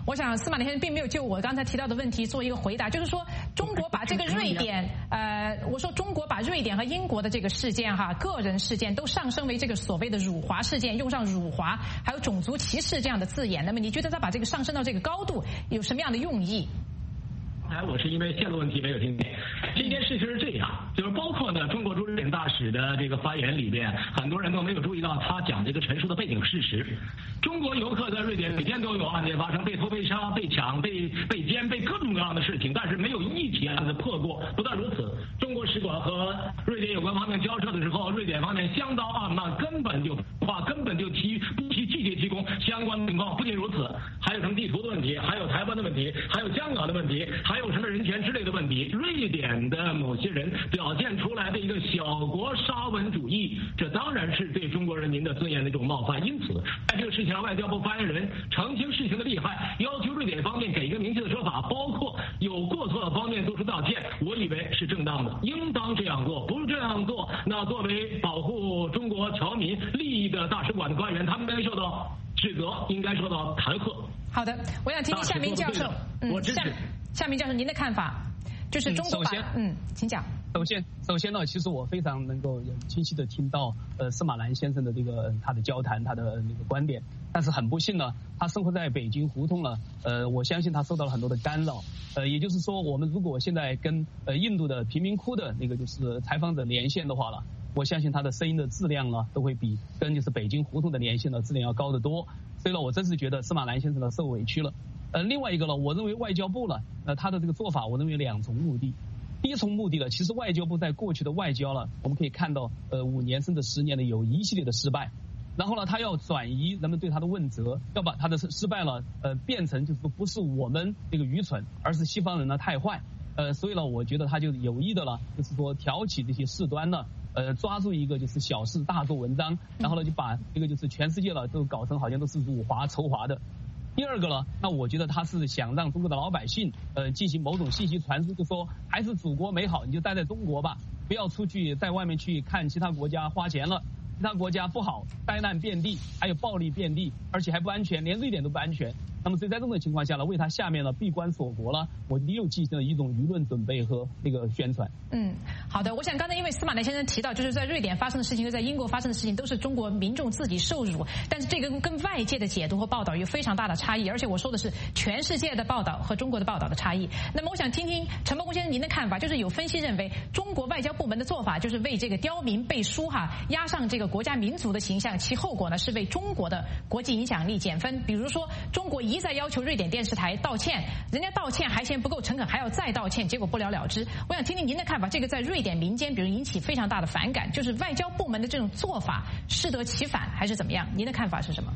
我想司马先生并没有就我刚才提到的问题做一个回答，就是说中国把这个瑞典，我说中国把瑞典和英国的这个事件个人事件都上升为这个所谓的辱华事件，用上辱华还有种族歧视这样的字眼，那么你觉得他把这个上升到这个高度有什么样的用意？ 我是因为线路问题没有听见。这件事情是这样，就是包括呢中国驻瑞典大使的这个发言里边，很多人都没有注意到他讲这个陈述的背景事实。中国游客在瑞典每天都有案件发生，被偷、被杀、被抢、被奸、被各种各样的事情，但是没有一起案子破过。不但如此，中国使馆和瑞典有关方面交涉的时候，瑞典方面相当暗慢，根本就不提具体提供相关的情况。不仅如此，还有什么地图的问题，还有台湾的问题，还有香港的问题，还有什么人权之类的问题。瑞典的某些人表现出来的一个小国沙文主义，这当然是对中国人民的尊严的一种冒犯。因此，在这个事情上，外交部发言人澄清事情的厉害，要求瑞典方面给一个明确的说法，包括有过错的方面做出道歉。我以为是正当的，应当这样做。不是这样做，那作为保护中国侨民利益的大使馆的官员，他们应该受到指责，应该受到弹劾。 好的，我想听听夏明教授，夏明教授您的看法，就是中国请讲。 首先呢，其实我非常能够清晰的听到司马南先生的这个他的交谈，他的那个观点，但是很不幸呢，他生活在北京胡同了，我相信他受到了很多的干扰，也就是说，我们如果现在跟印度的贫民窟的那个就是采访者连线的话了，我相信他的声音的质量呢，都会比跟就是北京胡同的连线的质量要高得多，所以呢，我真是觉得司马南先生呢受委屈了。另外一个呢，我认为外交部呢，他的这个做法，我认为有两重目的。第一重目的呢，其实外交部在过去的外交呢，我们可以看到，5年甚至10年的有一系列的失败。然后呢，他要转移人们对他的问责，要把他的失败呢，变成就是不是我们这个愚蠢，而是西方人呢太坏。所以呢，我觉得他就有意的了，就是说挑起这些事端呢，抓住一个就是小事大做文章，然后呢就把这个就是全世界了都搞成好像都是辱华仇华的。第二个呢，那我觉得他是想让中国的老百姓进行某种信息传输，就说还是祖国美好，你就待在中国吧，不要出去在外面去看其他国家花钱了，其他国家不好，灾难遍地，还有暴力遍地，而且还不安全，连瑞典都不安全。那么所以在这种情况下呢，为他下面呢闭关锁国了，我又进行了一种舆论准备和那个宣传。 好的，我想刚才因为司马南先生提到，就是在瑞典发生的事情和在英国发生的事情都是中国民众自己受辱，但是这个跟外界的解读和报道有非常大的差异，而且我说的是全世界的报道和中国的报道的差异。那么我想听听陈伯公先生您的看法，就是有分析认为中国外交部门的做法就是为这个刁民背书压上这个国家民族的形象，其后果呢是为中国的国际影响力减分。比如说中国一再要求瑞典电视台道歉，人家道歉还嫌不够诚恳，还要再道歉，结果不了了之。我想听听您的看法，这个在瑞典民间比如引起非常大的反感，就是外交部门的这种做法适得其反还是怎么样？您的看法是什么？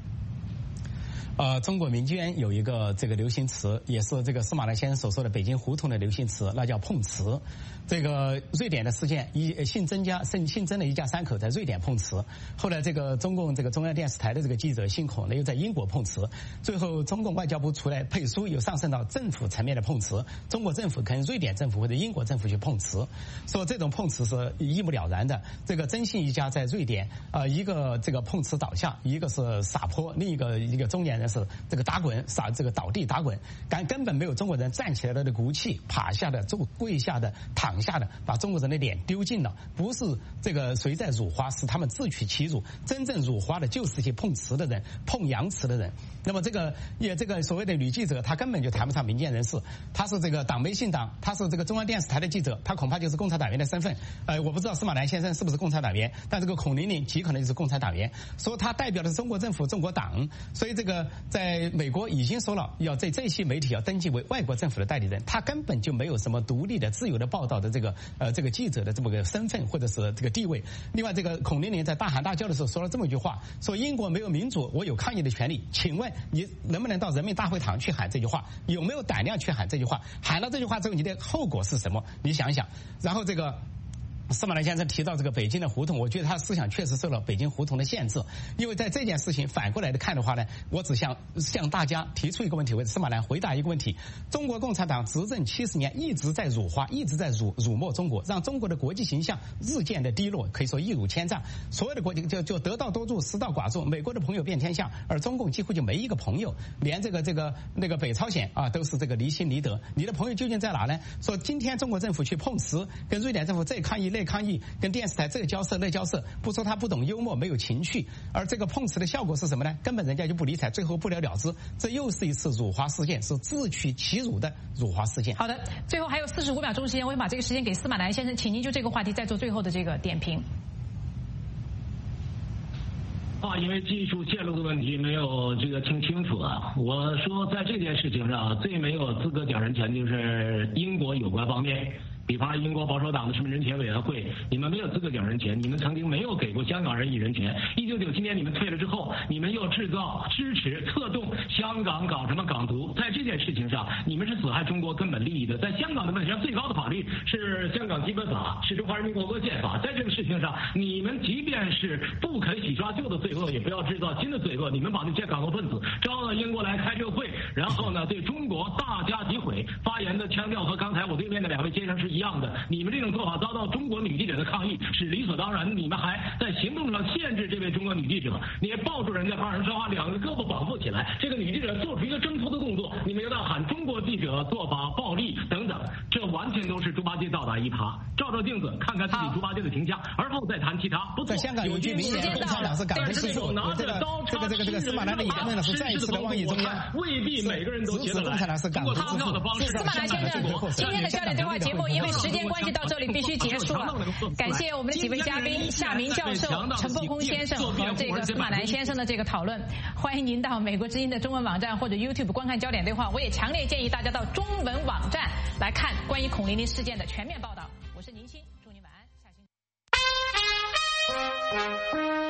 中国民间有一个这个流行词，也是这个司马南先生所说的北京胡同的流行词，那叫碰瓷。这个瑞典的事件，姓曾的一家3口在瑞典碰瓷，后来这个中共这个中央电视台的这个记者姓孔的又在英国碰瓷，最后中共外交部出来配书，又上升到政府层面的碰瓷，中国政府跟瑞典政府或者英国政府去碰瓷，说这种碰瓷是一目了然的。这个曾姓一家在瑞典，一个这个碰瓷倒下，一个是撒泼，另一个中年人是这个打滚这个倒地打滚，根本没有中国人站起来的骨气，趴下的、跪下的、躺下的，把中国人的脸丢尽了。不是这个谁在辱华，是他们自取其辱。真正辱华的就是些碰瓷的人、碰洋瓷的人。那么这个所谓的女记者，她根本就谈不上民间人士，她是这个党媒姓党，她是这个中央电视台的记者，她恐怕就是共产党员的身份。我不知道司马南先生是不是共产党员，但这个孔玲玲极可能就是共产党员，说她代表的是中国政府、中国党，所以这个在美国已经说了，要在这些媒体要登记为外国政府的代理人，他根本就没有什么独立的、自由的报道的这个记者的这么个身份或者是这个地位。另外，这个孔玲玲在大喊大叫的时候说了这么一句话，说英国没有民主，我有抗议的权利。请问你能不能到人民大会堂去喊这句话？有没有胆量去喊这句话？喊了这句话之后，你的后果是什么？你想一想。然后这个司马南先生提到这个北京的胡同，我觉得他的思想确实受了北京胡同的限制。因为在这件事情反过来的看的话呢，我只想向大家提出一个问题，为司马南回答一个问题：中国共产党执政70年，一直在辱华，一直在辱没中国，让中国的国际形象日渐的低落，可以说一辱千丈。所有的国家就得道多助，失道寡助。美国的朋友遍天下，而中共几乎就没一个朋友，连那个北朝鲜啊都是这个离心离德。你的朋友究竟在哪呢？说今天中国政府去碰瓷，跟瑞典政府这抗议那抗议，跟电视台这个交涉那交涉，不说他不懂幽默没有情趣，而这个碰瓷的效果是什么呢？根本人家就不理睬，最后不了了之。这又是一次辱华事件，是自取其辱的辱华事件。 好的，最后还有45秒钟时间，我会把这个时间给司马南先生，请您就这个话题再做最后的这个点评。 因为技术线路的问题没有这个听清楚啊。我说在这件事情上，最没有资格讲人权就是英国有关方面。比方说英国保守党的什么人权委员会，你们没有资格讲人权，你们曾经没有给过香港人以人权。1997年你们退了之后，你们又制造、支持、策动香港搞什么港独，在这件事情上，你们是损害中国根本利益的。在香港的问题上，最高的法律是香港基本法，是中华人民共和国宪法。在这个事情上，你们即便是不肯洗刷旧的罪恶，也不要制造新的罪恶。你们把那些港独分子招到英国来开这个会，然后呢对中国大加诋毁，发言的腔调和刚才我对面的2位先生是一样的。你们这种做法遭到中国女记者的抗议是理所当然的。你们还在行动上限制这位中国女记者，你也抱住人家帮人说话，2个胳膊绑不起来，这个女记者做出一个挣脱的动作，你们又在喊中国记者做法暴力等等，这完全都是猪八戒倒打一耙。照照镜子，看看自己猪八戒的形象，而后再谈其他。不错， 在香港有句名言，共产党是港人之父。这个司马南的言论呢，是再一次的妄议中央， 未必每个人都觉得共产党是港人之父。 司马南先生，今天的焦点对话节目因为时间关系到这里必须结束了。感谢我们的几位嘉宾夏明教授、陈凤空先生和这个司马南先生的这个讨论。欢迎您到美国之音的中文网站或者 YouTube 观看焦点对话。我也强烈建议大家到中文网站来看关于孔玲玲事件的全面报道。我是宁鑫，祝您晚安，下星期。